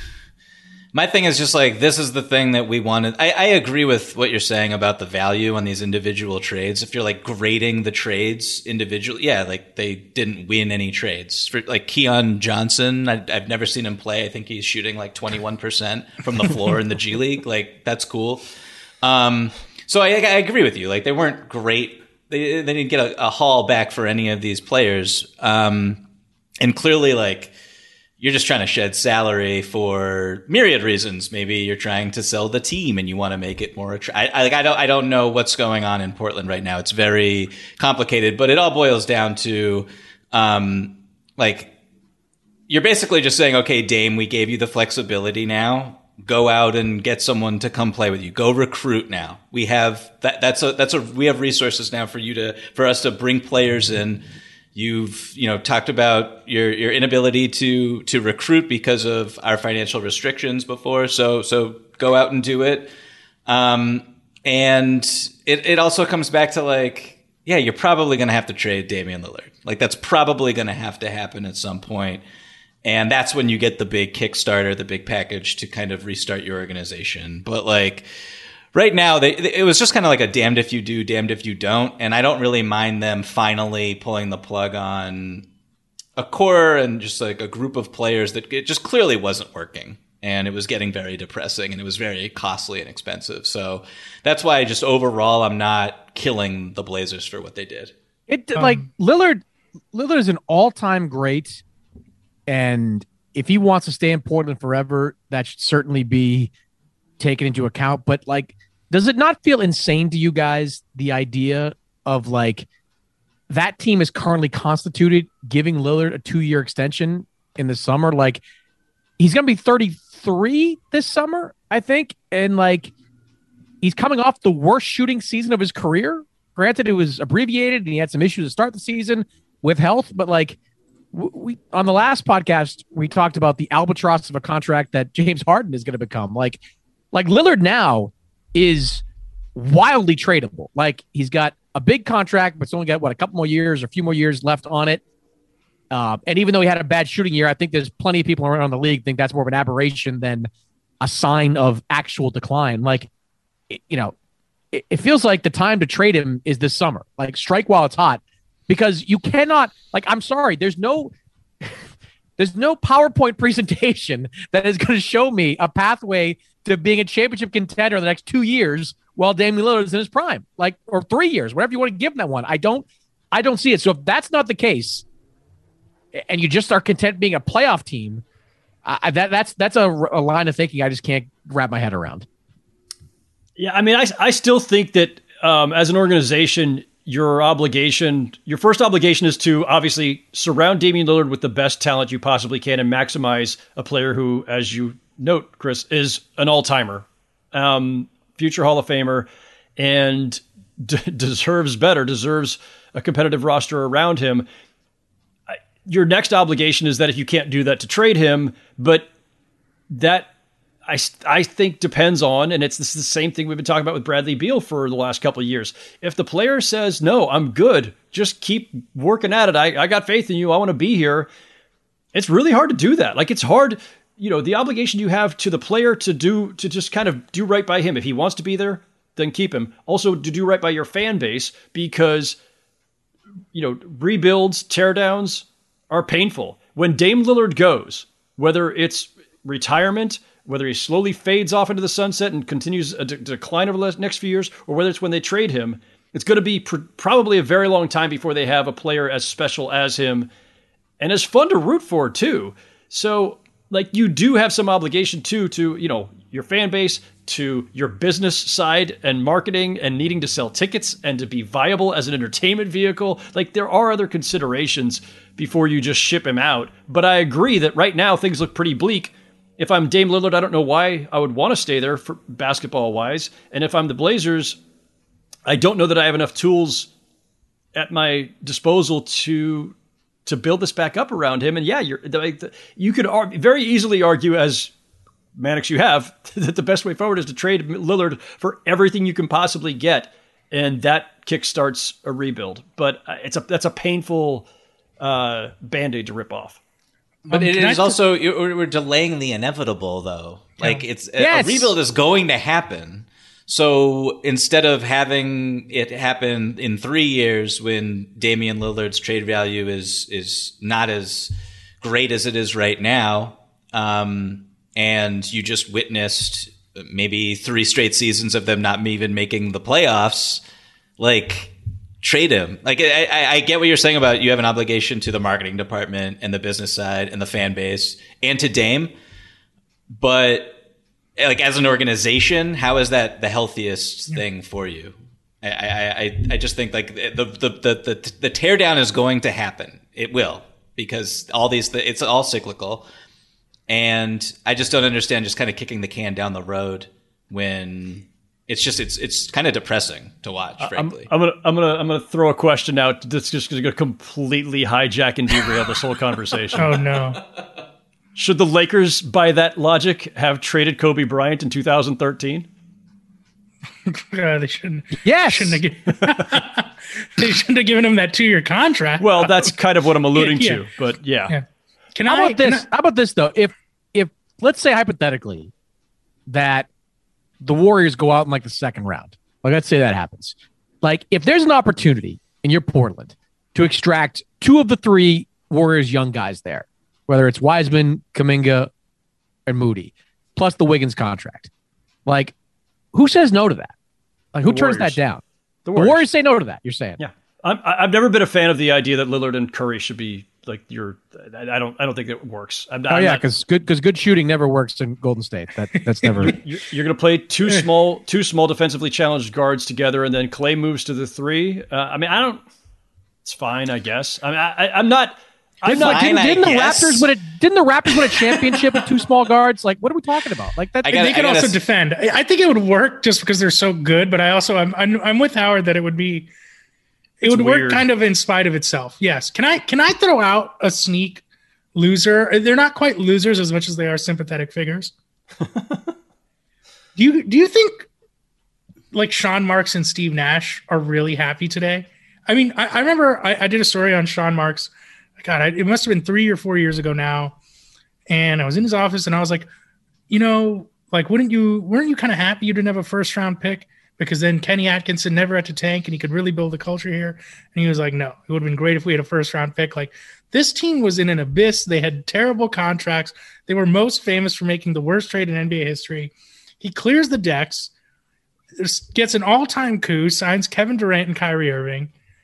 my thing is just like this is the thing that we wanted. I, I agree with what you're saying about the value on these individual trades. If you're like grading the trades individually, yeah, like they didn't win any trades. For like Keon Johnson, I, I've never seen him play. I think he's shooting like twenty-one percent from the floor in the G League. Like that's cool. Um, So I, I agree with you. Like they weren't great. They they didn't get a, a haul back for any of these players. Um, and clearly, like you're just trying to shed salary for myriad reasons. Maybe you're trying to sell the team and you want to make it more attractive. I, I, like I don't I don't know what's going on in Portland right now. It's very complicated, but it all boils down to um, like you're basically just saying, okay, Dame, we gave you the flexibility now. Go out and get someone to come play with you. Go recruit now. We have that. That's a, that's a, we have resources now for you to, for us to bring players in. You've, you know, talked about your, your inability to, to recruit because of our financial restrictions before. So, so go out and do it. Um, and it, it also comes back to like, yeah, you're probably going to have to trade Damian Lillard. Like that's probably going to have to happen at some point. And that's when you get the big Kickstarter, the big package to kind of restart your organization. But like right now, they, it was just kind of like a damned if you do, damned if you don't. And I don't really mind them finally pulling the plug on a core and just like a group of players that it just clearly wasn't working. And it was getting very depressing and it was very costly and expensive. So that's why just overall, I'm not killing the Blazers for what they did. It um, like Lillard, Lillard is an all-time great. And if he wants to stay in Portland forever, that should certainly be taken into account. But like, does it not feel insane to you guys, the idea of like that team is currently constituted, giving Lillard a two-year extension in the summer? Like he's going to be thirty-three this summer, I think. And like, he's coming off the worst shooting season of his career. Granted, it was abbreviated and he had some issues to start the season with health, but like, we on the last podcast we talked about the albatross of a contract that James Harden is going to become. Like, like Lillard now is wildly tradable. Like he's got a big contract, but it's only got what a couple more years or a few more years left on it. Uh, and even though he had a bad shooting year, I think there's plenty of people around the league think that's more of an aberration than a sign of actual decline. Like, it, you know, it, it feels like the time to trade him is this summer. Like strike while it's hot. Because you cannot, like, I'm sorry, there's no, there's no PowerPoint presentation that is going to show me a pathway to being a championship contender in the next two years while Damian Lillard is in his prime, like, or three years, whatever you want to give him that one. I don't, I don't see it. So if that's not the case, and you just are content being a playoff team, uh, that that's that's a, a line of thinking I just can't wrap my head around. Yeah, I mean, I, I still think that um, as an organization, your obligation, your first obligation is to obviously surround Damian Lillard with the best talent you possibly can and maximize a player who, as you note, Chris, is an all-timer, um, future Hall of Famer, and d- deserves better, deserves a competitive roster around him. Your next obligation is that if you can't do that, to trade him, but that I, I think depends on, and it's, it's the same thing we've been talking about with Bradley Beal for the last couple of years. If the player says, no, I'm good, just keep working at it. I, I got faith in you. I want to be here. It's really hard to do that. Like, it's hard, you know, the obligation you have to the player to do, to just kind of do right by him. If he wants to be there, then keep him. Also to do right by your fan base, because, you know, rebuilds, teardowns are painful. When Dame Lillard goes, whether it's retirement, whether he slowly fades off into the sunset and continues a de- decline over the next few years, or whether it's when they trade him, it's going to be pr- probably a very long time before they have a player as special as him and as fun to root for too. So, like, you do have some obligation too to, you know, your fan base, to your business side and marketing and needing to sell tickets and to be viable as an entertainment vehicle. Like, there are other considerations before you just ship him out. But I agree that right now things look pretty bleak. If I'm Dame Lillard, I don't know why I would want to stay there for basketball-wise. And if I'm the Blazers, I don't know that I have enough tools at my disposal to to build this back up around him. And yeah, you're, you could ar- very easily argue, as Mannix you have, that the best way forward is to trade Lillard for everything you can possibly get, and that kickstarts a rebuild. But it's a that's a painful uh, Band-Aid to rip off. But Um, it can I is just- also, you're- we're delaying the inevitable, though. Like, it's a- Yes. a rebuild is going to happen. So instead of having it happen in three years when Damian Lillard's trade value is is not as great as it is right now, um, and you just witnessed maybe three straight seasons of them not even making the playoffs, like, trade him. Like, I, I, I get what you're saying about you have an obligation to the marketing department and the business side and the fan base and to Dame, but like, as an organization, how is that the healthiest yeah. thing for you? I, I, I just think like the, the, the, the, the teardown is going to happen. It will, because all these, it's all cyclical. And I just don't understand just kind of kicking the can down the road when it's just, it's, it's kind of depressing to watch, frankly. I'm, I'm gonna, I'm gonna, I'm gonna throw a question out that's just going to completely hijack and derail this whole conversation. Oh no. Should the Lakers, by that logic, have traded Kobe Bryant in two thousand thirteen? uh, they shouldn't. Yes. Shouldn't have, they shouldn't have given him that two-year contract. Well, that's kind of what I'm alluding Yeah, yeah. to. But yeah. Yeah. Can How I? about this? Can How about this though? If if let's say hypothetically that the Warriors go out in like the second round, like let's say that happens. Like, if there's an opportunity and you're Portland to extract two of the three Warriors young guys there, whether it's Wiseman, Kuminga, and Moody, plus the Wiggins contract, like, who says no to that? Like, who The turns Warriors. that down? The The Warriors. Warriors say no to that. You're saying, Yeah. I'm, I've never been a fan of the idea that Lillard and Curry should be like your. I don't. I don't think it works. I'm, oh I'm yeah, not- because good because good shooting never works in Golden State. That that's never. You're, you're going to play two small, two small defensively challenged guards together, and then Clay moves to the three. Uh, I mean, I don't. It's fine, I guess. I mean, I, I, I'm not. I'm Didn't, not. like, didn't, I didn't the guess. Raptors win it? Didn't the Raptors win a championship with two small guards? Like, what are we talking about? Like that. I gotta- they could I gotta also s- defend. I I think it would work just because they're so good, but I also I'm I'm, I'm with Howard that it would be it It's would weird. work kind of in spite of itself. Yes. Can I can I throw out a sneak loser? They're not quite losers as much as they are sympathetic figures. do you do you think like Sean Marks and Steve Nash are really happy today? I mean, I, I remember I, I did a story on Sean Marks. God, I, it must have been three or four years ago now. And I was in his office and I was like, you know, like, wouldn't you, weren't you kind of happy you didn't have a first round pick? Because then Kenny Atkinson never had to tank and he could really build a culture here. And he was like, no, it would have been great if we had a first round pick. Like, this team was in an abyss. They had terrible contracts. They were most famous for making the worst trade in N B A history. He clears the decks, gets an all time coup, signs Kevin Durant and Kyrie Irving.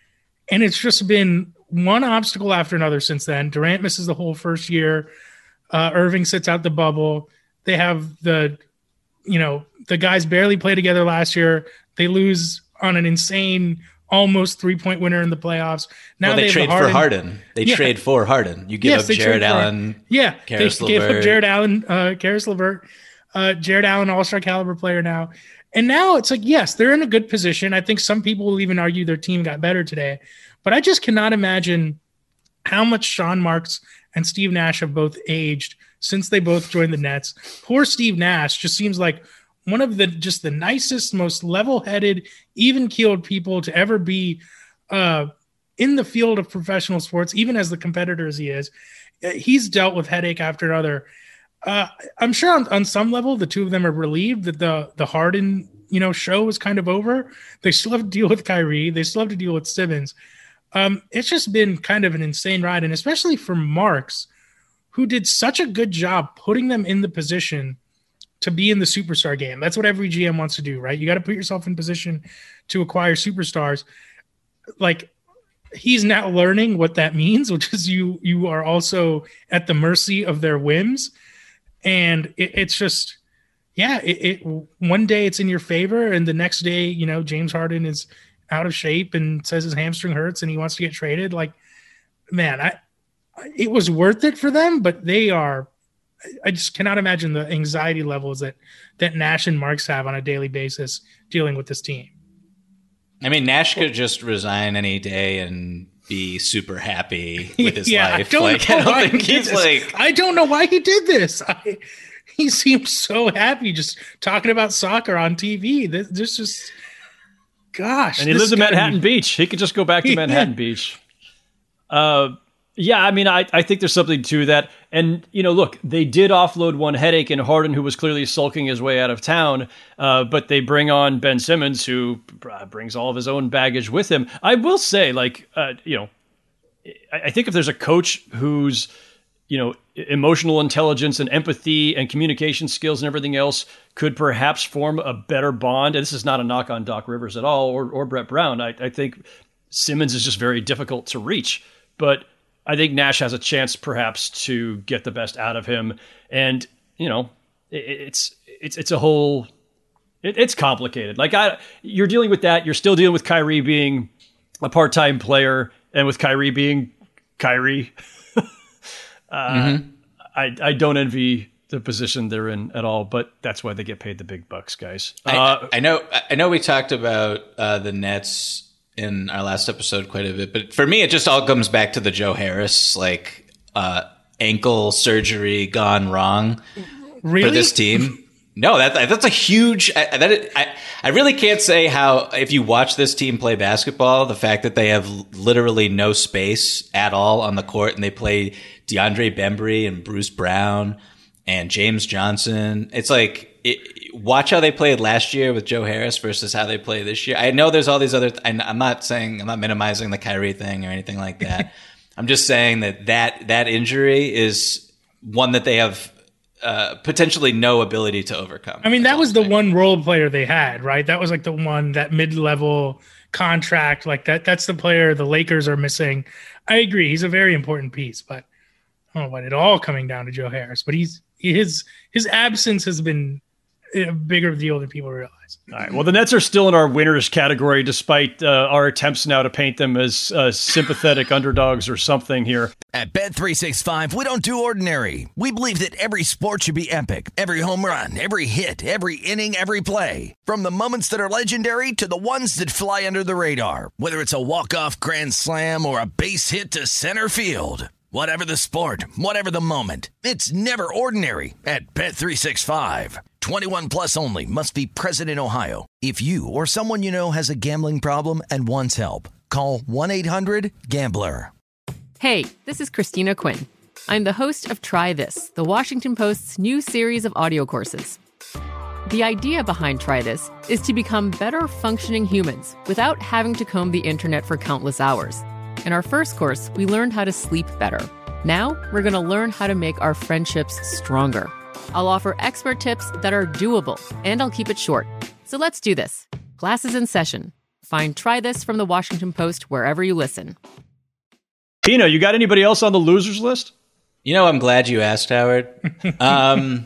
And it's just been one obstacle after another since then. Durant misses the whole first year. Uh, Irving sits out the bubble. They have the, you know, the guys barely play together last year. They lose on an insane, almost three-point winner in the playoffs. Now well, they, they trade Harden. for Harden. They yeah. trade for Harden. You give yes, up Jared Allen. For, yeah, Karis they LeVert. gave up Jared Allen, uh, Karis LeVert, uh, Jared Allen, all-star caliber player now. And now it's like, yes, they're in a good position. I think some people will even argue their team got better today. But I just cannot imagine how much Sean Marks and Steve Nash have both aged since they both joined the Nets. Poor Steve Nash just seems like one of the just the nicest, most level-headed, even-keeled people to ever be uh, in the field of professional sports, even as the competitor as he is. He's dealt with headache after another. Uh, I'm sure on, on some level, the two of them are relieved that the the Harden, you know, show is kind of over. They still have to deal with Kyrie. They still have to deal with Simmons. Um, it's just been kind of an insane ride, and especially for Marks, who did such a good job putting them in the position to be in the superstar game. That's what every G M wants to do, right? You got to put yourself in position to acquire superstars. Like, he's now learning what that means, which is you you are also at the mercy of their whims. And it, it's just, yeah, it, it one day it's in your favor, and the next day, you know, James Harden is out of shape and says his hamstring hurts and he wants to get traded. Like, man, I it was worth it for them, but they are I just cannot imagine the anxiety levels that that Nash and Marks have on a daily basis dealing with this team. I mean, Nash could just resign any day and be super happy with his yeah, life. I don't like, know I don't why think he he's did this. like, I don't know why he did this. I, he seems so happy just talking about soccer on T V. This, this just, gosh. And he lives in Manhattan be... Beach. He could just go back to Manhattan yeah. Beach. Uh, yeah, I mean, I, I think there's something to that. And, you know, look, they did offload one headache in Harden, who was clearly sulking his way out of town. Uh, but they bring on Ben Simmons, who brings all of his own baggage with him. I will say, like, uh, you know, I, I think if there's a coach whose, you know, emotional intelligence and empathy and communication skills and everything else could perhaps form a better bond, and this is not a knock on Doc Rivers at all, or, or Brett Brown. I, I think Simmons is just very difficult to reach. But I think Nash has a chance perhaps to get the best out of him. And, you know, it, it's it's it's a whole it, it's complicated. Like I you're dealing with that. You're still dealing with Kyrie being a part-time player and with Kyrie being Kyrie. uh, mm-hmm. I I don't envy the position they're in at all, but that's why they get paid the big bucks, guys. Uh, I, I know I know we talked about uh, the Nets in our last episode quite a bit, but for me, it just all comes back to the Joe Harris, like, uh, ankle surgery gone wrong really? for this team. No, that that's a huge, I, that I, I really can't say how, if you watch this team play basketball, the fact that they have literally no space at all on the court, and they play DeAndre Bembry and Bruce Brown and James Johnson. It's like, it, watch how they played last year with Joe Harris versus how they play this year. I know there's all these other, th- I'm not saying, I'm not minimizing the Kyrie thing or anything like that. I'm just saying that that, that injury is one that they have uh, potentially no ability to overcome. I mean, that was the one role player they had, right? That was like the one, that mid-level contract, like that. That's the player the Lakers are missing. I agree. He's a very important piece, but I don't know what it all coming down to Joe Harris, but he's, his, his absence has been a bigger deal than people realize. All right. Well, the Nets are still in our winners category, despite uh, our attempts now to paint them as uh, sympathetic underdogs or something here. At Bet three sixty-five, we don't do ordinary. We believe that every sport should be epic. Every home run, every hit, every inning, every play. From the moments that are legendary to the ones that fly under the radar. Whether it's a walk-off grand slam or a base hit to center field. Whatever the sport, whatever the moment, it's never ordinary at Bet three sixty-five. twenty-one plus only. Must be present in Ohio. If you or someone you know has a gambling problem and wants help, call one eight hundred gambler. Hey, this is Christina Quinn. I'm the host of Try This, the Washington Post's new series of audio courses. The idea behind Try This is to become better functioning humans without having to comb the internet for countless hours. In our first course, we learned how to sleep better. Now, we're going to learn how to make our friendships stronger. I'll offer expert tips that are doable, and I'll keep it short. So let's do this. Class is in session. Find Try This from the Washington Post wherever you listen. Pino, you got anybody else on the losers list? You know, I'm glad you asked, Howard. um,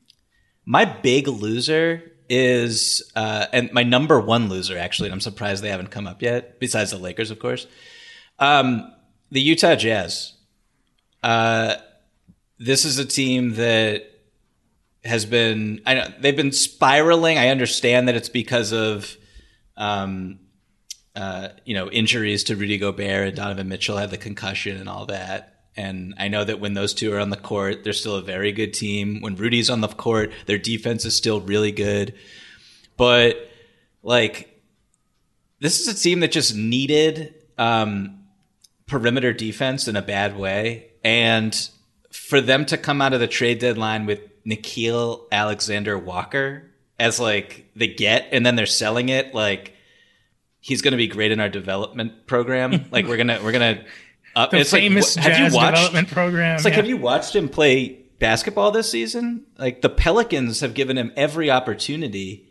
my big loser is, uh, and my number one loser, actually, and I'm surprised they haven't come up yet, besides the Lakers, of course, um, the Utah Jazz. Uh, this is a team that has been, I know they've been spiraling. I understand that it's because of, um, uh, you know, injuries to Rudy Gobert and Donovan Mitchell had the concussion and all that. And I know that when those two are on the court, they're still a very good team. When Rudy's on the court, their defense is still really good. But, like, this is a team that just needed um, perimeter defense in a bad way. And for them to come out of the trade deadline with Nickeil Alexander-Walker as, like, the get, and then they're selling it, like, he's going to be great in our development program. Like, we're going to, we're going to, Uh, the it's famous like, have Jazz you watched, development program. It's like, yeah. have you watched him play basketball this season? Like, the Pelicans have given him every opportunity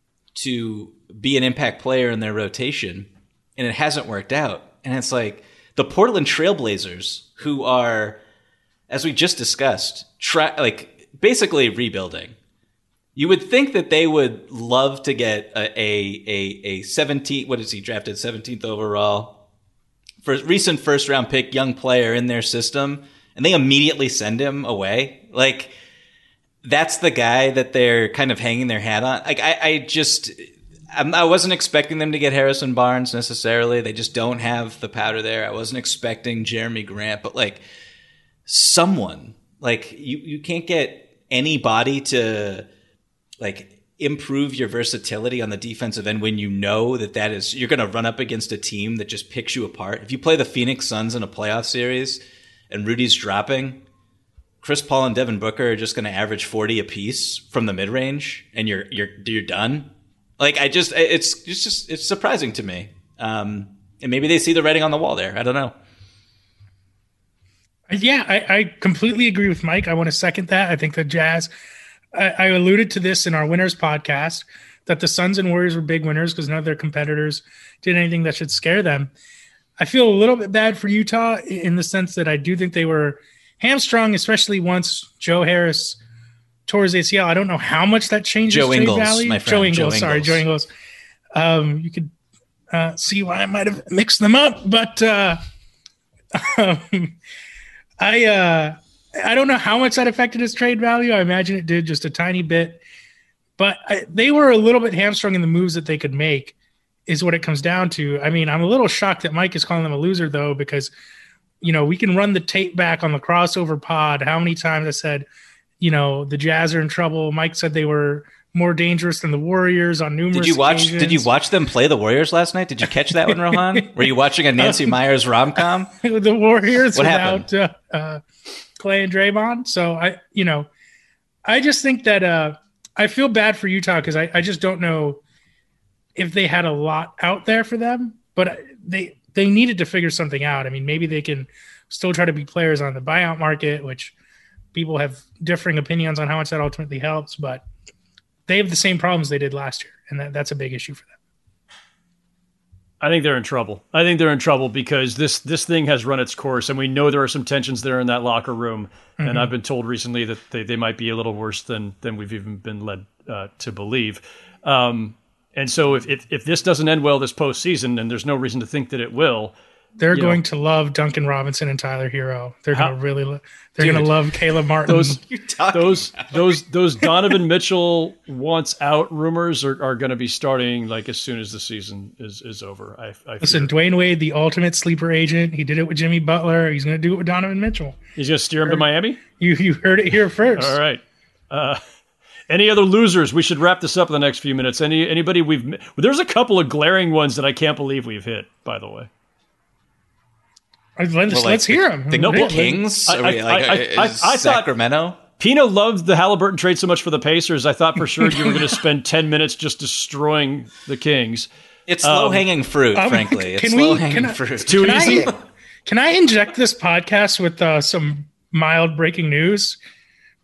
to be an impact player in their rotation, and it hasn't worked out. And it's like the Portland Trailblazers, who are, as we just discussed, try, like basically rebuilding. You would think that they would love to get a a a, a seventeenth. What is he drafted? seventeenth overall. For recent first round pick, young player in their system, and they immediately send him away. Like, that's the guy that they're kind of hanging their hat on. Like, I, I just, I'm, I wasn't expecting them to get Harrison Barnes necessarily. They just don't have the powder there. I wasn't expecting Jeremy Grant, but like someone, like you, you can't get anybody to like improve your versatility on the defensive end when you know that that is, you're going to run up against a team that just picks you apart. If you play the Phoenix Suns in a playoff series and Rudy's dropping, Chris Paul and Devin Booker are just going to average forty apiece from the mid range, and you're you're you're done. Like, I just, it's it's just it's surprising to me. Um, and maybe they see the writing on the wall there. I don't know. Yeah, I, I completely agree with Mike. I want to second that. I think the Jazz. I alluded to this in our winners podcast that the Suns and Warriors were big winners because none of their competitors did anything that should scare them. I feel a little bit bad for Utah in the sense that I do think they were hamstrung, especially once Joe Harris tore his A C L. I don't know how much that changes Joe trade Ingles, value. my friend. Joe Ingles, Joe sorry, Ingles. Joe Ingles. Um, you could uh, see why I might have mixed them up, but uh, um, I uh, – I don't know how much that affected his trade value. I imagine it did just a tiny bit. But I, they were a little bit hamstrung in the moves that they could make is what it comes down to. I mean, I'm a little shocked that Mike is calling them a loser, though, because, you know, we can run the tape back on the crossover pod. How many times I said, you know, the Jazz are in trouble. Mike said they were more dangerous than the Warriors on numerous Did you watch? occasions. Did you watch them play the Warriors last night? Did you catch that one, Rohan? Were you watching a Nancy Myers rom com? The Warriors What without uh, uh, Clay and Draymond. So I, you know, I just think that uh, I feel bad for Utah because I, I just don't know if they had a lot out there for them, but they they needed to figure something out. I mean, maybe they can still try to be players on the buyout market, which people have differing opinions on how much that ultimately helps, but they have the same problems they did last year, and that, that's a big issue for them. I think they're in trouble. I think they're in trouble because this this thing has run its course, and we know there are some tensions there in that locker room. Mm-hmm. And I've been told recently that they, they might be a little worse than than we've even been led uh, to believe. Um, and so if, if if this doesn't end well this postseason, and there's no reason to think that it will, they're you going know, to love Duncan Robinson and Tyler Hero. They're How- going to really lo- they're going to love Caleb Martin. those those those those Donovan Mitchell wants out rumors are, are going to be starting like as soon as the season is is over. I, I Listen, fear. Dwayne Wade, the ultimate sleeper agent. He did it with Jimmy Butler. He's going to do it with Donovan Mitchell. He's going to steer him to Miami. You you heard it here first. All right. Uh, any other losers? We should wrap this up in the next few minutes. Any anybody we've mi- there's a couple of glaring ones that I can't believe we've hit. By the way, Let's, Well, like let's the- hear them. The, the Kings? I- Are we, I- like, I- I- is I thought- Sacramento? Pino loved the Halliburton trade so much for the Pacers. I thought for sure you were going to spend ten minutes just destroying the Kings. It's Um, low hanging fruit, um, frankly. It's can we- low hanging can I- fruit. Too Can easy. I, can I inject this podcast with uh, some mild breaking news?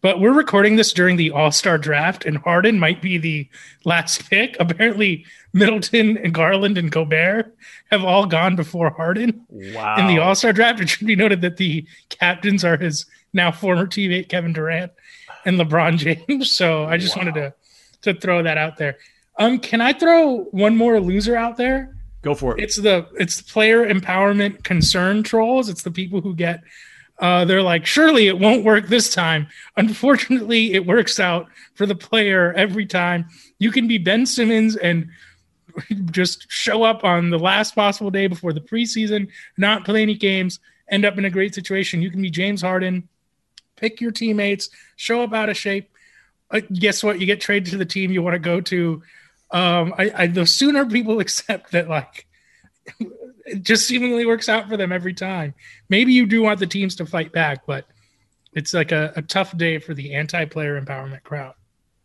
But we're recording this during the All-Star draft, and Harden might be the last pick. Apparently, Middleton and Garland and Gobert have all gone before Harden wow. in the All-Star draft. It should be noted that the captains are his now former teammate Kevin Durant and LeBron James. So I just wow. wanted to to throw that out there. Um, can I throw one more loser out there? Go for it. It's the it's the player empowerment concern trolls. It's the people who get uh, they're like, surely it won't work this time. Unfortunately, it works out for the player every time. You can be Ben Simmons and just show up on the last possible day before the preseason, not play any games, end up in a great situation. You can be James Harden, pick your teammates, show up out of shape. Uh, guess what? You get traded to the team you want to go to. Um, I, I, the sooner people accept that, like, it just seemingly works out for them every time. Maybe you do want the teams to fight back, but it's like a, a tough day for the anti-player empowerment crowd.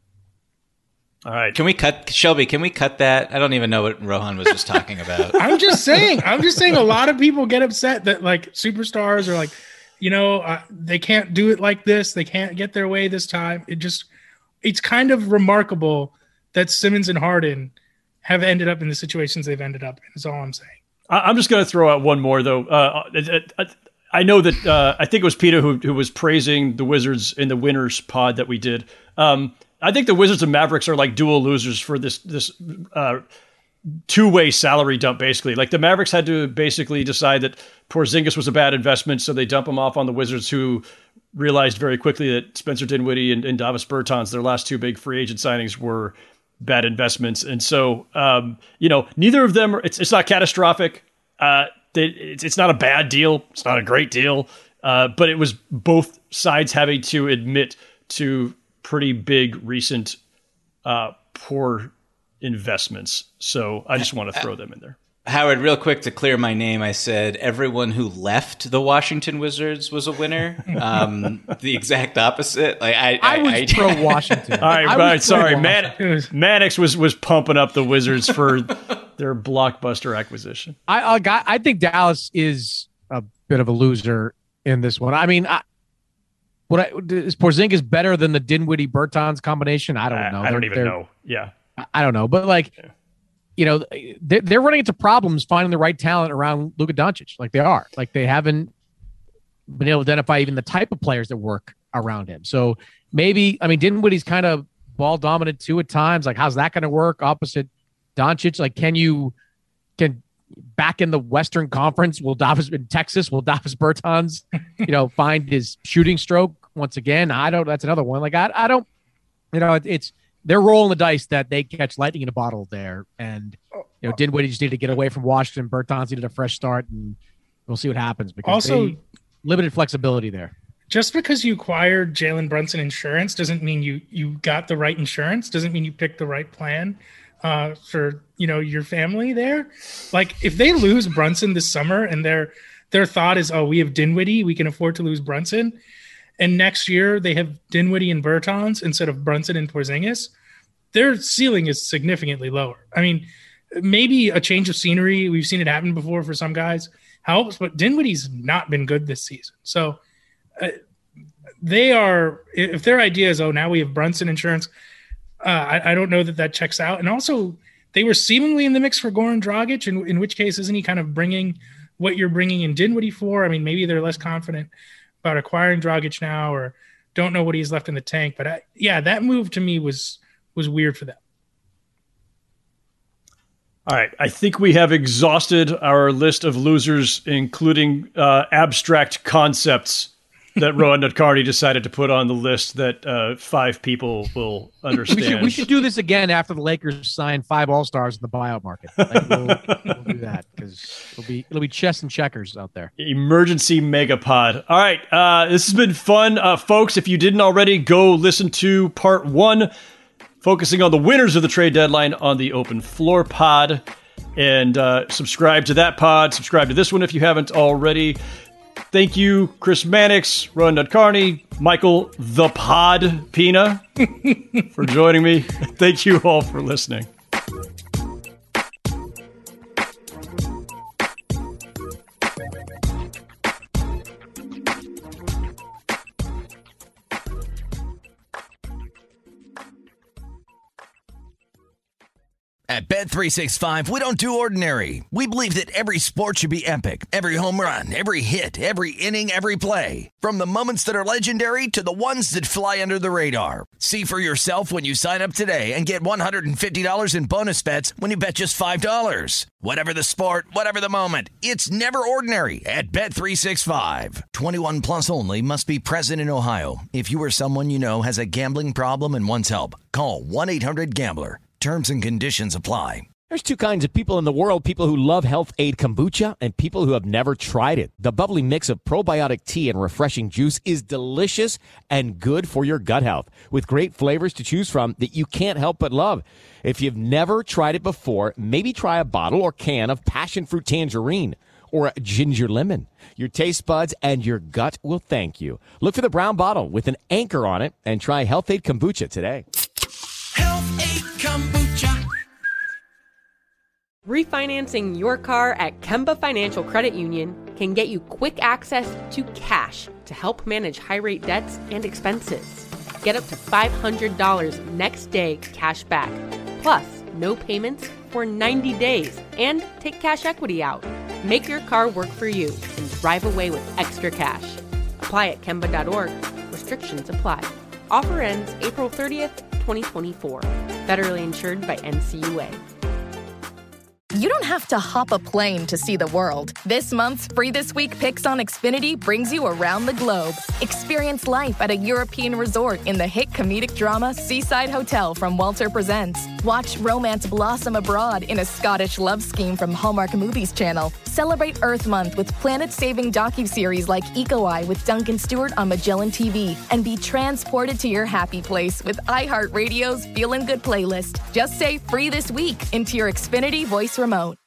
All right. Can we cut, Shelby, can we cut that? I don't even know what Rohan was just talking about. I'm just saying, I'm just saying a lot of people get upset that, like, superstars are like, you know, uh, they can't do it like this. They can't get their way this time. It just, it's kind of remarkable that Simmons and Harden have ended up in the situations they've ended up in, is all I'm saying. I'm just going to throw out one more, though. Uh, I know that uh, I think it was Peter who, who was praising the Wizards in the winners pod that we did. Um, I think the Wizards and Mavericks are like dual losers for this this uh, two-way salary dump, basically. Like the Mavericks had to basically decide that Porzingis was a bad investment, so they dump him off on the Wizards, who realized very quickly that Spencer Dinwiddie and, and Davis Bertans, their last two big free agent signings, were bad investments. And so, um, you know, neither of them, are, it's it's not catastrophic. Uh, they, it's, it's not a bad deal. It's not a great deal. Uh, but it was both sides having to admit to pretty big recent uh, poor investments. So I just want to throw them in there. Howard, real quick to clear my name, I said everyone who left the Washington Wizards was a winner. Um, the exact opposite. Like I, I, I was I, pro Washington. All right, I right. Sorry, Washington. Man- Mannix was was pumping up the Wizards for their blockbuster acquisition. I I, got, I think Dallas is a bit of a loser in this one. I mean, I, what I, is Porzingis better than the Dinwiddie Bertans combination? I don't know. I, I don't They're, even know. Yeah, I don't know, but like. Yeah. You know, they're, they're running into problems finding the right talent around Luka Doncic. Like they are. Like they haven't been able to identify even the type of players that work around him. So maybe, I mean, Dinwiddie's kind of ball dominant too at times. Like, how's that going to work opposite Doncic? Like, can you, can back in the Western Conference, will Davis in Texas, will Davis Bertans, you know, find his shooting stroke once again? I don't, that's another one. Like, I, I don't, you know, it, it's, they're rolling the dice that they catch lightning in a bottle there. And, you know, Dinwiddie just needed to get away from Washington. Bertans needed a fresh start, and we'll see what happens because also, they limited flexibility there. Just because you acquired Jalen Brunson insurance doesn't mean you you got the right insurance, doesn't mean you picked the right plan uh, for, you know, your family there. Like, if they lose Brunson this summer and their their thought is, oh, we have Dinwiddie, we can afford to lose Brunson, and next year they have Dinwiddie and Bertans instead of Brunson and Porzingis, their ceiling is significantly lower. I mean, maybe a change of scenery, we've seen it happen before for some guys, helps, but Dinwiddie's not been good this season. So uh, they are, if their idea is, oh, now we have Brunson insurance, uh, I, I don't know that that checks out. And also, they were seemingly in the mix for Goran Dragic, in, in which case, isn't he kind of bringing what you're bringing in Dinwiddie for? I mean, maybe they're less confident about acquiring Dragic now, or don't know what he's left in the tank. But I, yeah, that move to me was was weird for them. All right. I think we have exhausted our list of losers, including uh, abstract concepts that Rohan Nadkarni decided to put on the list that uh, five people will understand. we, should, we should do this again after the Lakers sign five All-Stars in the buyout market. Like we'll, we'll do that because it'll be it'll be chess and checkers out there. Emergency Megapod. All right. Uh, this has been fun. Uh, folks, if you didn't already, go listen to part one, focusing on the winners of the trade deadline on the Open Floor pod. And uh, subscribe to that pod. Subscribe to this one if you haven't already. Thank you, Chris Mannix, Rohan Nadkarni, Michael the Pod Pina for joining me. Thank you all for listening. At Bet three sixty-five, we don't do ordinary. We believe that every sport should be epic. Every home run, every hit, every inning, every play. From the moments that are legendary to the ones that fly under the radar. See for yourself when you sign up today and get one hundred fifty dollars in bonus bets when you bet just five dollars. Whatever the sport, whatever the moment, it's never ordinary at Bet three sixty-five. twenty-one plus only. Must be present in Ohio. If you or someone you know has a gambling problem and wants help, call one eight hundred gambler. Terms and conditions apply. There's two kinds of people in the world, people who love Health Aid Kombucha and people who have never tried it. The bubbly mix of probiotic tea and refreshing juice is delicious and good for your gut health, with great flavors to choose from that you can't help but love. If you've never tried it before, maybe try a bottle or can of passion fruit tangerine or a ginger lemon. Your taste buds and your gut will thank you. Look for the brown bottle with an anchor on it and try Health Aid Kombucha today. Health Aid Kombucha. Refinancing your car at Kemba Financial Credit Union can get you quick access to cash to help manage high-rate debts and expenses. Get up to five hundred dollars next day cash back, plus no payments for ninety days, and take cash equity out. Make your car work for you and drive away with extra cash. Apply at Kemba dot org. Restrictions apply. Offer ends April thirtieth, twenty twenty-four. Federally insured by N C U A. You don't have to hop a plane to see the world. This month's Free This Week Picks on Xfinity brings you around the globe. Experience life at a European resort in the hit comedic drama Seaside Hotel from Walter Presents. Watch romance blossom abroad in a Scottish love scheme from Hallmark Movies Channel. Celebrate Earth Month with planet-saving docuseries like Eco Eye with Duncan Stewart on Magellan T V. And be transported to your happy place with iHeartRadio's Feelin' Good playlist. Just say Free This Week into your Xfinity voice remote.